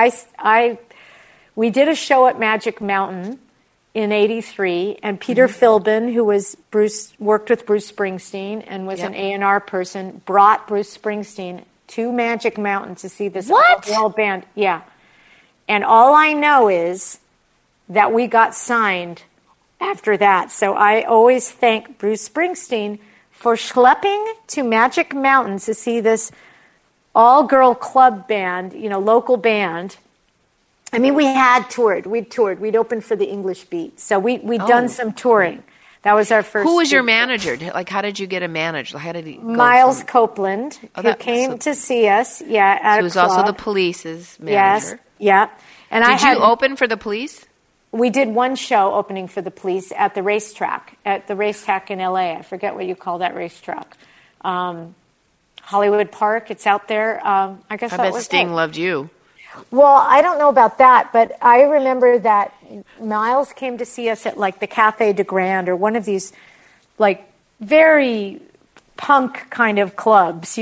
we did a show at Magic Mountain in '83, and Peter Philbin, who worked with Bruce Springsteen and was an A&R person, brought Bruce Springsteen to Magic Mountain to see this all-girl band. Yeah. And all I know is that we got signed after that. So I always thank Bruce Springsteen for schlepping to Magic Mountain to see this all-girl club band, local band. I mean, we had toured. We'd toured. We'd opened for the English Beat. So we'd done some touring. That was our first. Who was your manager? Like, how did you get a manager? How did he? Miles Copeland, who came to see us. Yeah, at a club. He was also the Police's manager. Yes, yeah. And did you open for the Police? We did one show opening for the Police at the racetrack in L.A. I forget what you call that racetrack. Hollywood Park. It's out there. I guess I that bet was Sting it. loved you. Well, I don't know about that, but I remember that Miles came to see us at like the Café de Grand or one of these like very punk kind of clubs,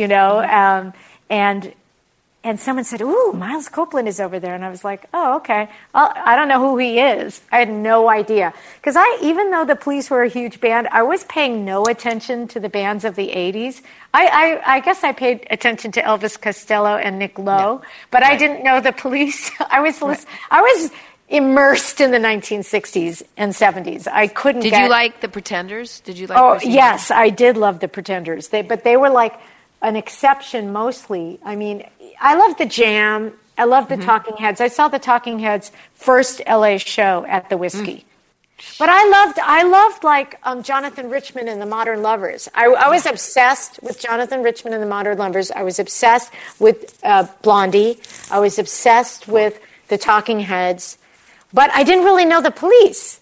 and someone said, "Ooh, Miles Copeland is over there," and I was like, "Oh, okay." I don't know who he is. I had no idea because even though the Police were a huge band, I was paying no attention to the bands of the '80s. I guess I paid attention to Elvis Costello and Nick Lowe, but I didn't know the Police. I was immersed in the 1960s and 70s. I couldn't. Did you like the Pretenders? Did you like? Oh, yes, I did love the Pretenders. But they were like an exception mostly. I mean, I loved the Jam. I loved the Talking Heads. I saw the Talking Heads' first LA show at the Whiskey. But I loved like Jonathan Richman and the Modern Lovers. I was obsessed with Jonathan Richman and the Modern Lovers. I was obsessed with Blondie. I was obsessed with the Talking Heads. But I didn't really know the Police.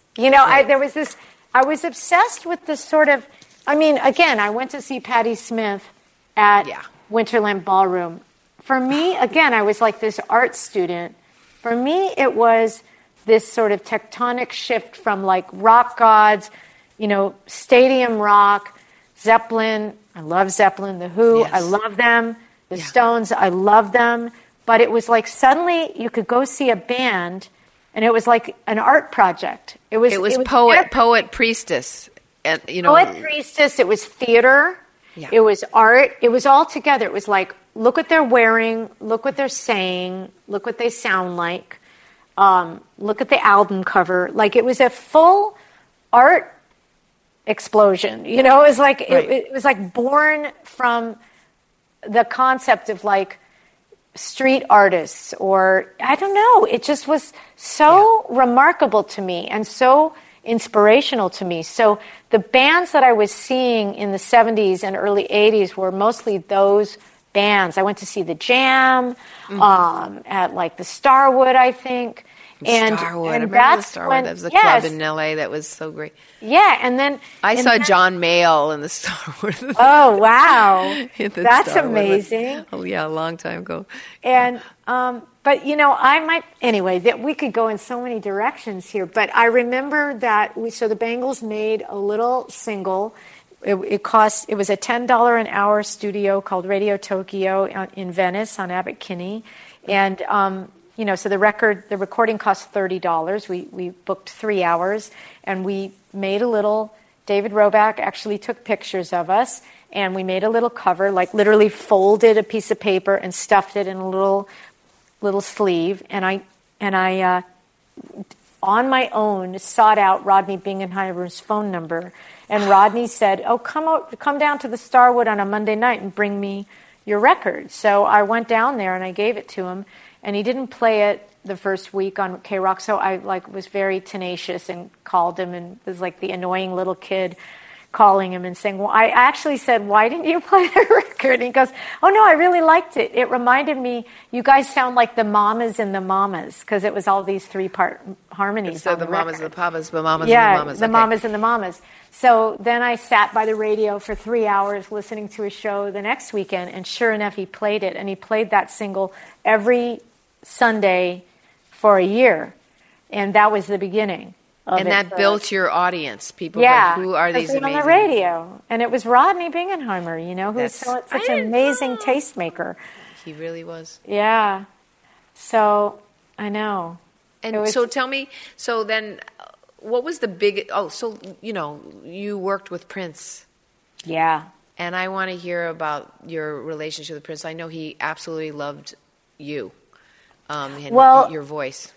I was obsessed with this sort of, I mean, again, I went to see Patti Smith at Winterland Ballroom. For me, again, I was like this art student. For me, it was this sort of tectonic shift from like rock gods, stadium rock, Zeppelin. I love Zeppelin. The Who, yes. I love them. The Stones, I love them. But it was like suddenly you could go see a band, and it was like an art project. It was poet, priestess. Poet, priestess. It was theater. Yeah. It was art. It was all together. It was like, look what they're wearing, look what they're saying, look what they sound like, look at the album cover. Like, it was a full art explosion. It was like it was like born from the concept of like street artists, or I don't know. It just was so remarkable to me and so inspirational to me. So the bands that I was seeing in the 70s and early 80s were mostly those bands. I went to see the Jam at like the Starwood, I think. Starwood. I remember the Starwood. That was a club in L.A. that was so great. Yeah, and then I saw John Mayall in the Starwood. Oh, wow. That's Starwood. Amazing. Oh, yeah, a long time ago. And, but, you know, anyway, that we could go in so many directions here. But I remember that so the Bangles made a little single. It was a $10 an hour studio called Radio Tokyo in Venice on Abbot Kinney. And, you know, so the recording cost $30. We booked 3 hours, and we made a little. David Roback actually took pictures of us, and we made a little cover, like literally folded a piece of paper and stuffed it in a little sleeve. And I on my own sought out Rodney Bingenheimer's phone number, and Rodney said, "Oh, come down to the Starwood on a Monday night and bring me your record." So I went down there and I gave it to him. And he didn't play it the first week on K-Rock, so I was very tenacious and called him and was like the annoying little kid calling him and saying, well, I actually said, why didn't you play the record? And he goes, oh, no, I really liked it. It reminded me, you guys sound like the Mamas and the Mamas, because it was all these 3-part harmonies. So the Mamas and the Papas, the Mamas and the Mamas. The Mamas and the Mamas. So then I sat by the radio for 3 hours listening to a show the next weekend, and sure enough, he played it. And he played that single every Sunday for a year, and that was the beginning of and it. That built your audience. People yeah, who are these amazing? On the radio, and it was Rodney Bingenheimer, you know, who's such an amazing tastemaker. He really was. Yeah. So I know. And so tell me. So then, what was the big? Oh, so you know, you worked with Prince. Yeah. And I want to hear about your relationship with Prince. I know he absolutely loved you. And your voice.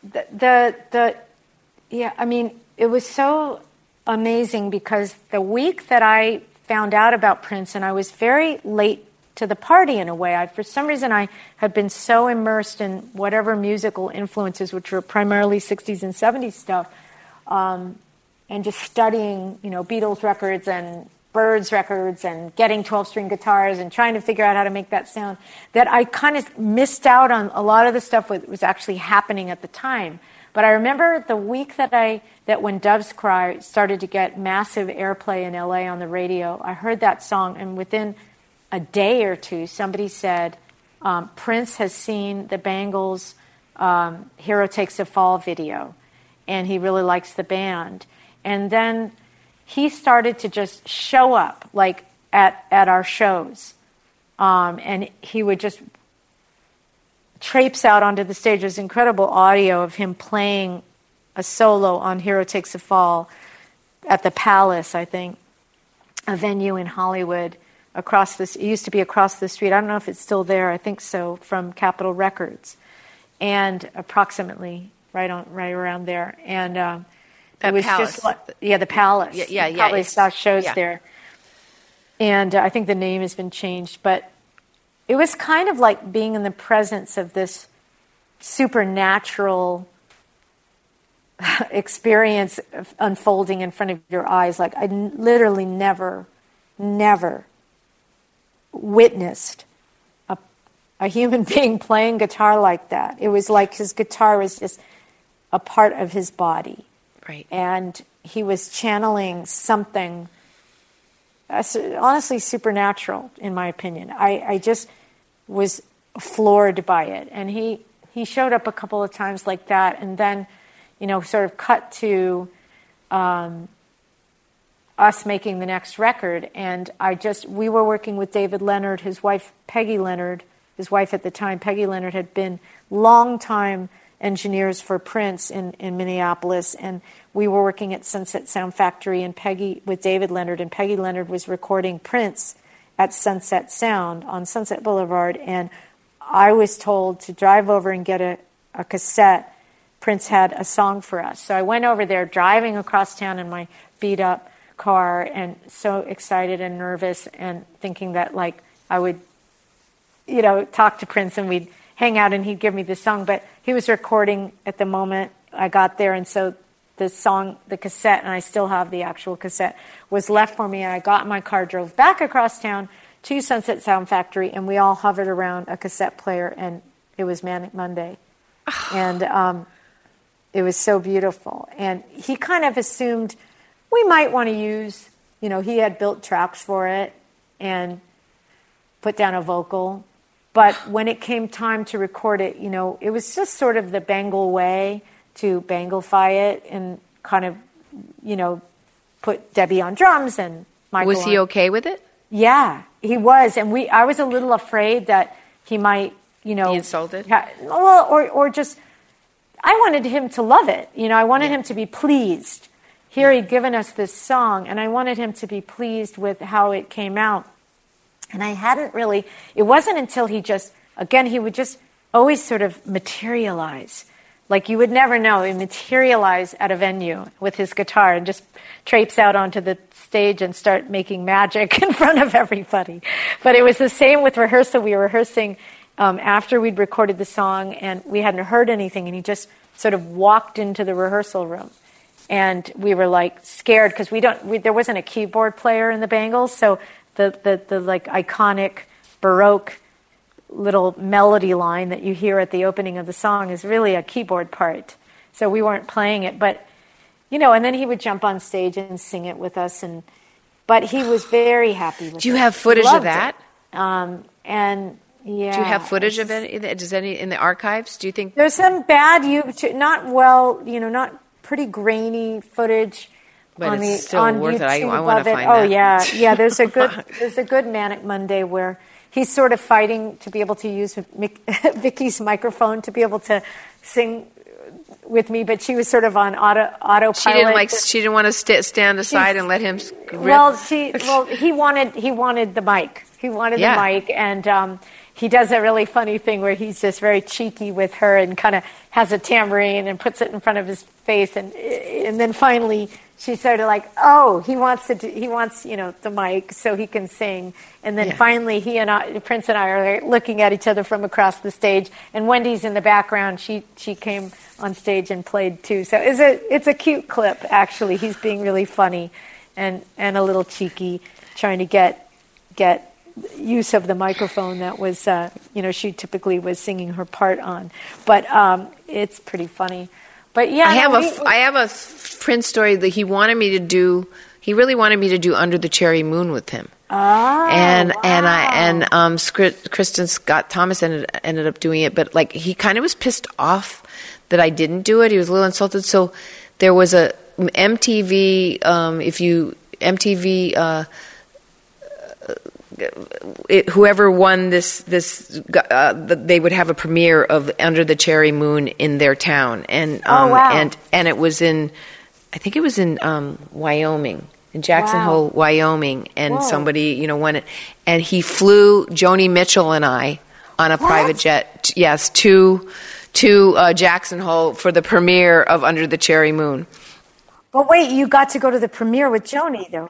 Yeah, I mean, it was so amazing because the week that I found out about Prince, and I was very late to the party in a way. For some reason, I had been so immersed in whatever musical influences, which were primarily 60s and 70s stuff, and just studying, you know, Beatles records and Byrds records and getting 12-string guitars and trying to figure out how to make that sound, that I kind of missed out on a lot of the stuff that was actually happening at the time. But I remember the week that when Doves Cry started to get massive airplay in LA on the radio, I heard that song, and within a day or two, somebody said, Prince has seen the Bangles' Hero Takes a Fall video, and he really likes the band. And then he started to just show up, like, at our shows. And he would just traipse out onto the stage. There's incredible audio of him playing a solo on Hero Takes a Fall at the Palace, I think, a venue in Hollywood. It used to be across the street. I don't know if it's still there. I think so, from Capitol Records. And approximately right around there. And it was Palace. just the Palace. Yeah. Probably saw shows there. And I think the name has been changed. But it was kind of like being in the presence of this supernatural experience unfolding in front of your eyes. Like, I literally never witnessed a human being playing guitar like that. It was like his guitar was just a part of his body. Right. And he was channeling something honestly supernatural, in my opinion. I just was floored by it. And he showed up a couple of times like that, and then, you know, sort of cut to us making the next record. And we were working with David Leonard, his wife, Peggy Leonard. His wife at the time, Peggy Leonard, had been long-time engineers for Prince in Minneapolis, and we were working at Sunset Sound Factory with David Leonard, and Peggy Leonard was recording Prince at Sunset Sound on Sunset Boulevard, and I was told to drive over and get a cassette. Prince had a song for us. So I went over there, driving across town in my beat-up car, and so excited and nervous, and thinking that, like, I would, you know, talk to Prince and we'd hang out and he'd give me the song. But he was recording at the moment I got there, and so the song, the cassette, and I still have the actual cassette, was left for me. And I got in my car, drove back across town to Sunset Sound Factory, and we all hovered around a cassette player, and it was Manic Monday. And it was so beautiful. And he kind of assumed we might want to use, he had built tracks for it and put down a vocal. But when it came time to record it, it was just sort of the Bangle way to Banglify it and kind of, put Debbie on drums and Michael Was he on. okay with it? Yeah, he was. And I was a little afraid that he might, Be insulted? or just, I wanted him to love it. I wanted him to be pleased. Here he'd given us this song, and I wanted him to be pleased with how it came out. And I hadn't really, it wasn't until he would just always sort of materialize. Like you would never know, he'd materialize at a venue with his guitar and just traipse out onto the stage and start making magic in front of everybody. But it was the same with rehearsal. We were rehearsing after we'd recorded the song, and we hadn't heard anything, and he just sort of walked into the rehearsal room. And we were like scared because there wasn't a keyboard player in the Bangles, so the like iconic Baroque little melody line that you hear at the opening of the song is really a keyboard part. So we weren't playing it, but and then he would jump on stage and sing it with us, but he was very happy with it. Do you have footage of that? And yeah. Do you have footage of it? Does any in the archives? Do you think there's some bad not pretty grainy footage? But it's still on worth YouTube it. I want to find that. Oh that. yeah. There's a good Manic Monday where he's sort of fighting to be able to use Vicky's microphone to be able to sing with me, but she was sort of on autopilot. She didn't want to stand aside and let him rip. He wanted the mic. He wanted the mic, and he does a really funny thing where he's just very cheeky with her and kind of has a tambourine and puts it in front of his face, and then finally she's sort of like, oh, he wants the mic so he can sing, and then finally Prince and I are looking at each other from across the stage, and Wendy's in the background. She came on stage and played too, so it's a cute clip actually. He's being really funny and a little cheeky, trying to get use of the microphone that was, she typically was singing her part on. But it's pretty funny. But yeah, I have a Prince story that he wanted me to do. He really wanted me to do Under the Cherry Moon with him. Oh, and Kristen Scott Thomas ended up doing it, but like he kind of was pissed off that I didn't do it. He was a little insulted. So there was a MTV. Whoever won this, they would have a premiere of Under the Cherry Moon in their town, and and it was I think it was in Wyoming, in Jackson Hole, Wyoming, and somebody won it, and he flew Joni Mitchell and I on a private jet, to Jackson Hole for the premiere of Under the Cherry Moon. But wait, you got to go to the premiere with Joni, though.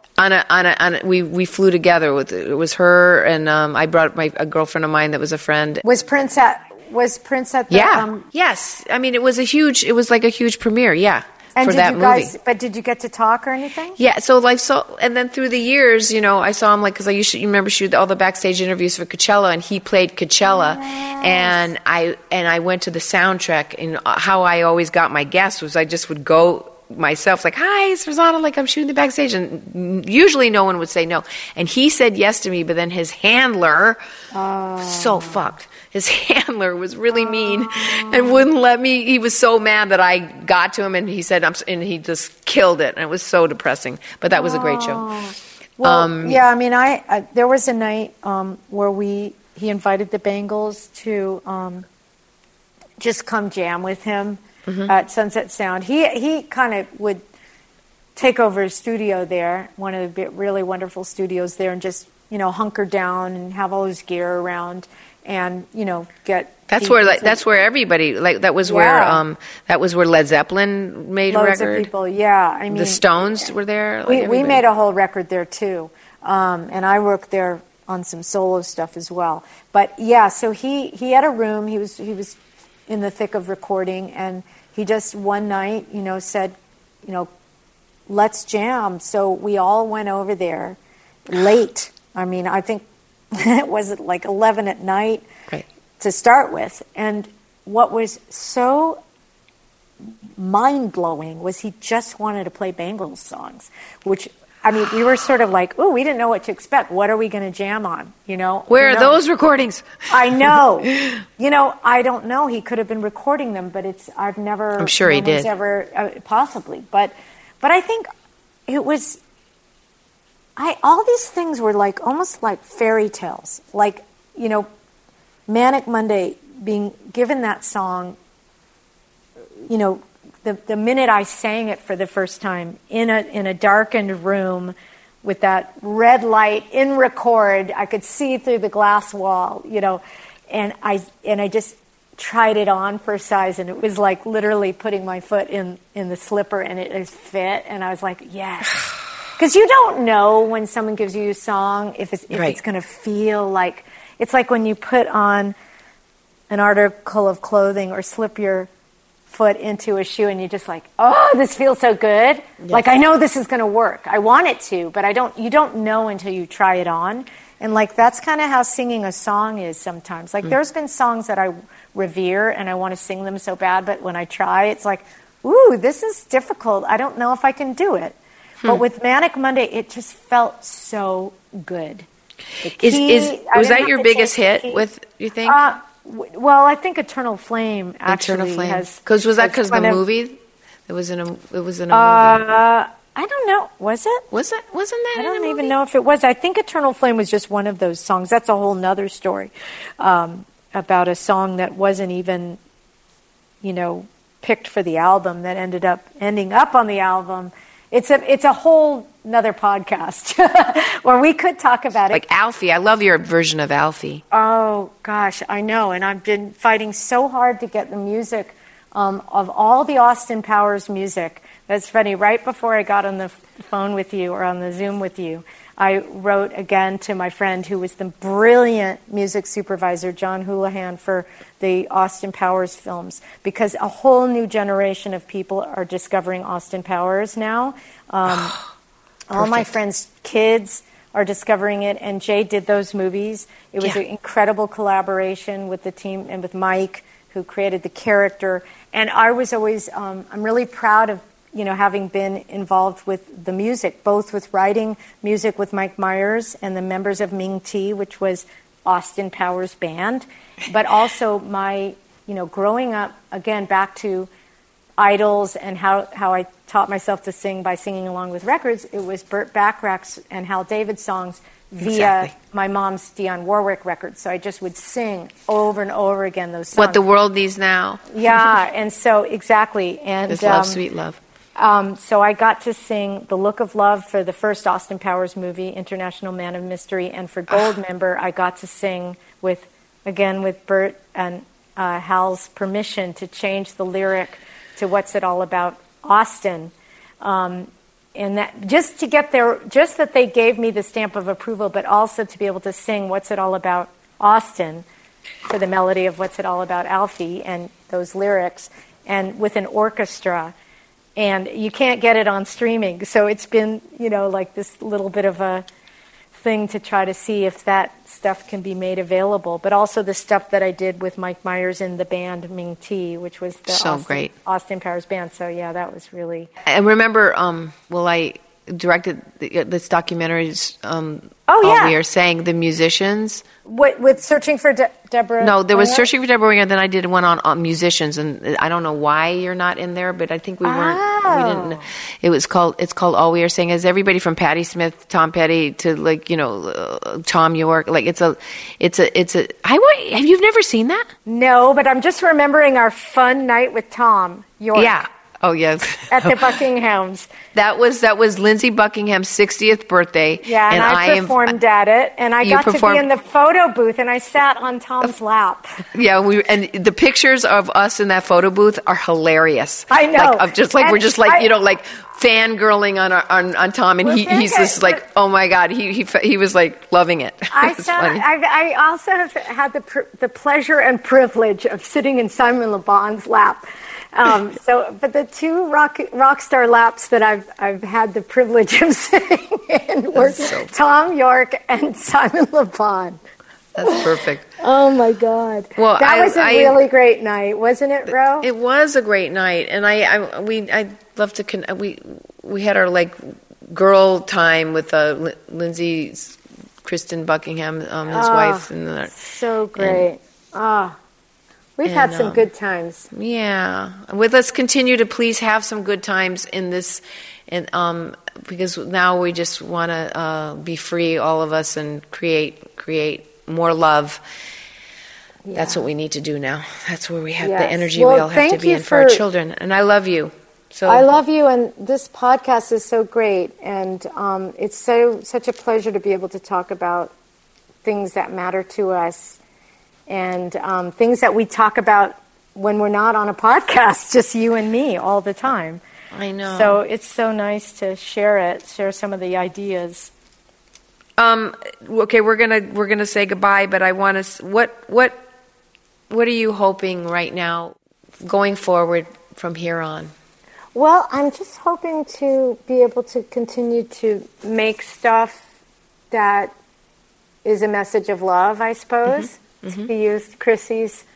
We flew together it was her, and I brought a girlfriend of mine that was a friend. Was Prince at the? Yeah. Yes. I mean, it was like a huge premiere. Yeah. And for that movie. But did you get to talk or anything? Yeah. And then through the years, I saw him because you remember shoot all the backstage interviews for Coachella, and he played Coachella, and I went to the soundtrack, and how I always got my guests was I just would go myself, like, hi, it's Rosanna, like I'm shooting the backstage, and usually no one would say no, and he said yes to me, but then his handler so fucked. His handler was really mean and wouldn't let me. He was so mad that I got to him, and he said, and he just killed it, and it was so depressing, but that was a great show. Well, I mean, there was a night where he invited the Bangles to just come jam with him at Sunset Sound. He kind of would take over his studio there, one of the really wonderful studios there, and just hunker down and have all his gear around, and get. That's where everybody that was where Led Zeppelin made a record. Loads of people, yeah. I mean, the Stones were there. We made a whole record there too, and I worked there on some solo stuff as well. But yeah, so he had a room. He was in the thick of recording, and he just one night, said, let's jam. So we all went over there late. I mean, I think was it like 11 at night Right. to start with. And what was so mind-blowing was he just wanted to play Bangles songs, which, I mean, we were sort of like, ooh, we didn't know what to expect. What are we going to jam on? You know? Where Who are knows? those recordings? I know. You know, I don't know. He could have been recording them, but I've never. I'm sure he no one's did. Ever, possibly. But I think it was, all these things were like, almost like fairy tales. Like, you know, Manic Monday being given that song, you know, the minute I sang it for the first time in a darkened room with that red light in record, I could see through the glass wall, you know, and I just tried it on for size, and it was like literally putting my foot in the slipper, and it just fit, and I was like, yes. Because you don't know when someone gives you a song if it's going to feel like, it's like when you put on an article of clothing or slip your foot into a shoe and you're just like, oh, this feels so good. Yes. Like, I know this is going to work. I want it to, but you don't know until you try it on. And like, that's kind of how singing a song is sometimes. Like, there's been songs that I revere and I want to sing them so bad, but when I try, it's like, ooh, this is difficult. I don't know if I can do it. But with Manic Monday, it just felt so good. Was that your biggest hit with, you think? Well, I think Eternal Flame actually has. Because was that because the movie? It was in a movie. I don't know. Was it? Wasn't that? I don't even know if it was. I think Eternal Flame was just one of those songs. That's a whole nother story about a song that wasn't even, you know, picked for the album that ending up on the album. It's a whole another podcast where we could talk about it. Like Alfie. I love your version of Alfie. Oh, gosh, I know. And I've been fighting so hard to get the music of all the Austin Powers music. That's funny. Right before I got on the phone with you or on the Zoom with you, I wrote again to my friend who was the brilliant music supervisor, John Houlihan, for the Austin Powers films, because a whole new generation of people are discovering Austin Powers now. All my friends' kids are discovering it, and Jay did those movies. It was an incredible collaboration with the team and with Mike, who created the character. And I was always, I'm really proud of, you know, having been involved with the music, both with writing music with Mike Myers and the members of Ming T, which was Austin Powers Band, but also my, you know, growing up, again, back to idols and how I taught myself to sing by singing along with records. It was Burt Bacharach's and Hal David songs via my mom's Dionne Warwick records. So I just would sing over and over again those songs. What the world needs now. Yeah, and so exactly. And This love, sweet love. So I got to sing The Look of Love for the first Austin Powers movie, International Man of Mystery, and for Goldmember, I got to sing with Burt and Hal's permission to change the lyric to What's It All About Austin. And that just to get there, just that they gave me the stamp of approval, but also to be able to sing What's It All About Austin to the melody of What's It All About Alfie and those lyrics, and with an orchestra. And you can't get it on streaming. So it's been, you know, like this little bit of a thing to try to see if that stuff can be made available. But also the stuff that I did with Mike Myers and the band Ming T, which was the Austin Powers Band. So, yeah, that was really... I remember, I directed this documentaries, All We Are Saying, The Musicians. With Searching for Deborah No, there was Winger? Searching for Deborah Winger, then I did one on musicians, and I don't know why you're not in there, but I think we didn't. It's called All We Are Saying. Is everybody from Patti Smith, Tom Petty to, like, you know, Tom York. Like, you've never seen that? No, but I'm just remembering our fun night with Tom York. Yeah. Oh, yes. At the Buckinghams. That was Lindsey Buckingham's 60th birthday. Yeah, and I performed at it, and I got to be in the photo booth, and I sat on Tom's lap. Yeah, and the pictures of us in that photo booth are hilarious. I know. We're just like, you know, like fangirling on Tom, and he's just like, oh my God, he was like loving it. I also have had the pleasure and privilege of sitting in Simon Le Bon's lap. But the two rock star laps that I've had the privilege of sitting in were Tom York and Simon Le Bon. That's perfect. Oh my God! Well, that was a really great night, wasn't it, Ro? It was a great night, and I'd love to. We had our like girl time with Lindsay, Kristen Buckingham, his wife, and so great. We've had some good times. Yeah, let's continue to please have some good times in this, and because now we just want to be free, all of us, and create more love. Yeah. That's what we need to do now. That's where we have the energy we all have to be in for our children. And I love you. So I love you, and this podcast is so great, and it's such a pleasure to be able to talk about things that matter to us, and things that we talk about when we're not on a podcast, just you and me all the time. I know. So it's so nice to share some of the ideas. Okay, we're gonna say goodbye, but I want to. What are you hoping right now, going forward from here on? Well, I'm just hoping to be able to continue to make stuff that is a message of love, I suppose. To be used, Chrissy's,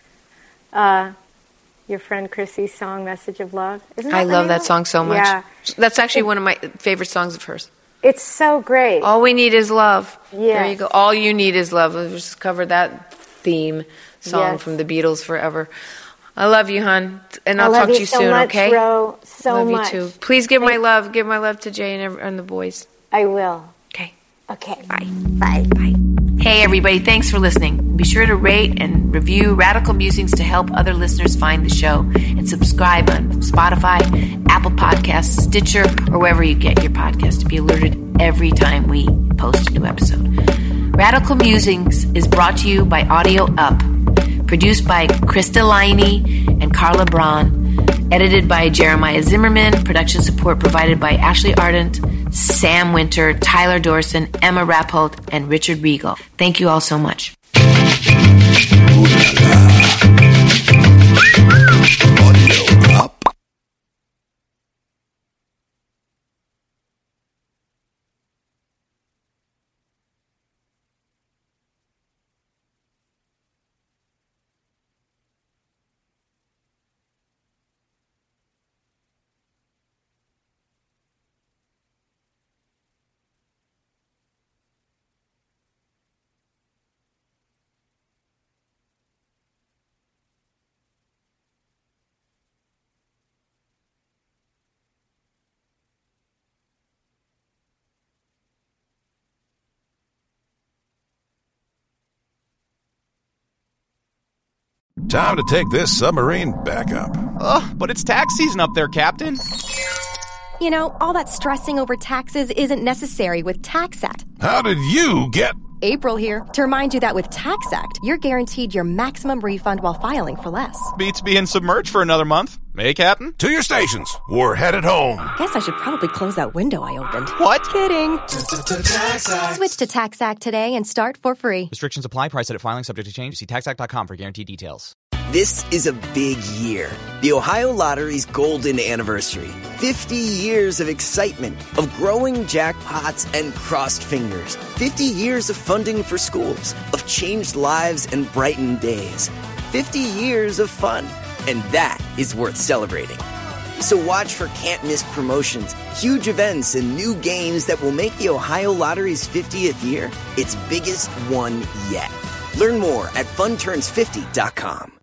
your friend Chrissy's song, "Message of Love." Isn't that I love that song so much. Yeah. That's actually one of my favorite songs of hers. It's so great. All we need is love. Yes. There you go. All you need is love. We've just covered that theme song from the Beatles forever. I love you, hon, and I'll talk to you so soon. Much, okay? Ro, so love much. you too. Please give my love to Jay and the boys. I will. Okay. Okay. Bye. Bye. Bye. Hey, everybody. Thanks for listening. Be sure to rate and review Radical Musings to help other listeners find the show. And subscribe on Spotify, Apple Podcasts, Stitcher, or wherever you get your podcast to be alerted every time we post a new episode. Radical Musings is brought to you by Audio Up. Produced by Krista Liney and Carla Braun. Edited by Jeremiah Zimmerman. Production support provided by Ashley Ardent, Sam Winter, Tyler Dorson, Emma Rappold, and Richard Regal. Thank you all so much. Audio Up. Time to take this submarine back up. Oh, but it's tax season up there, Captain. You know, all that stressing over taxes isn't necessary with TaxAct. How did you get... April here to remind you that with TaxAct, you're guaranteed your maximum refund while filing for less. Beats being submerged for another month. Hey, Captain? To your stations. We're headed home. Guess I should probably close that window I opened. What? Kidding. Switch to TaxAct today and start for free. Restrictions apply. Price at filing subject to change. See taxact.com for guaranteed details. This is a big year. The Ohio Lottery's golden anniversary. 50 years of excitement, of growing jackpots and crossed fingers. 50 years of funding for schools, of changed lives and brightened days. 50 years of fun. And that is worth celebrating. So watch for can't-miss promotions, huge events, and new games that will make the Ohio Lottery's 50th year its biggest one yet. Learn more at funturns50.com.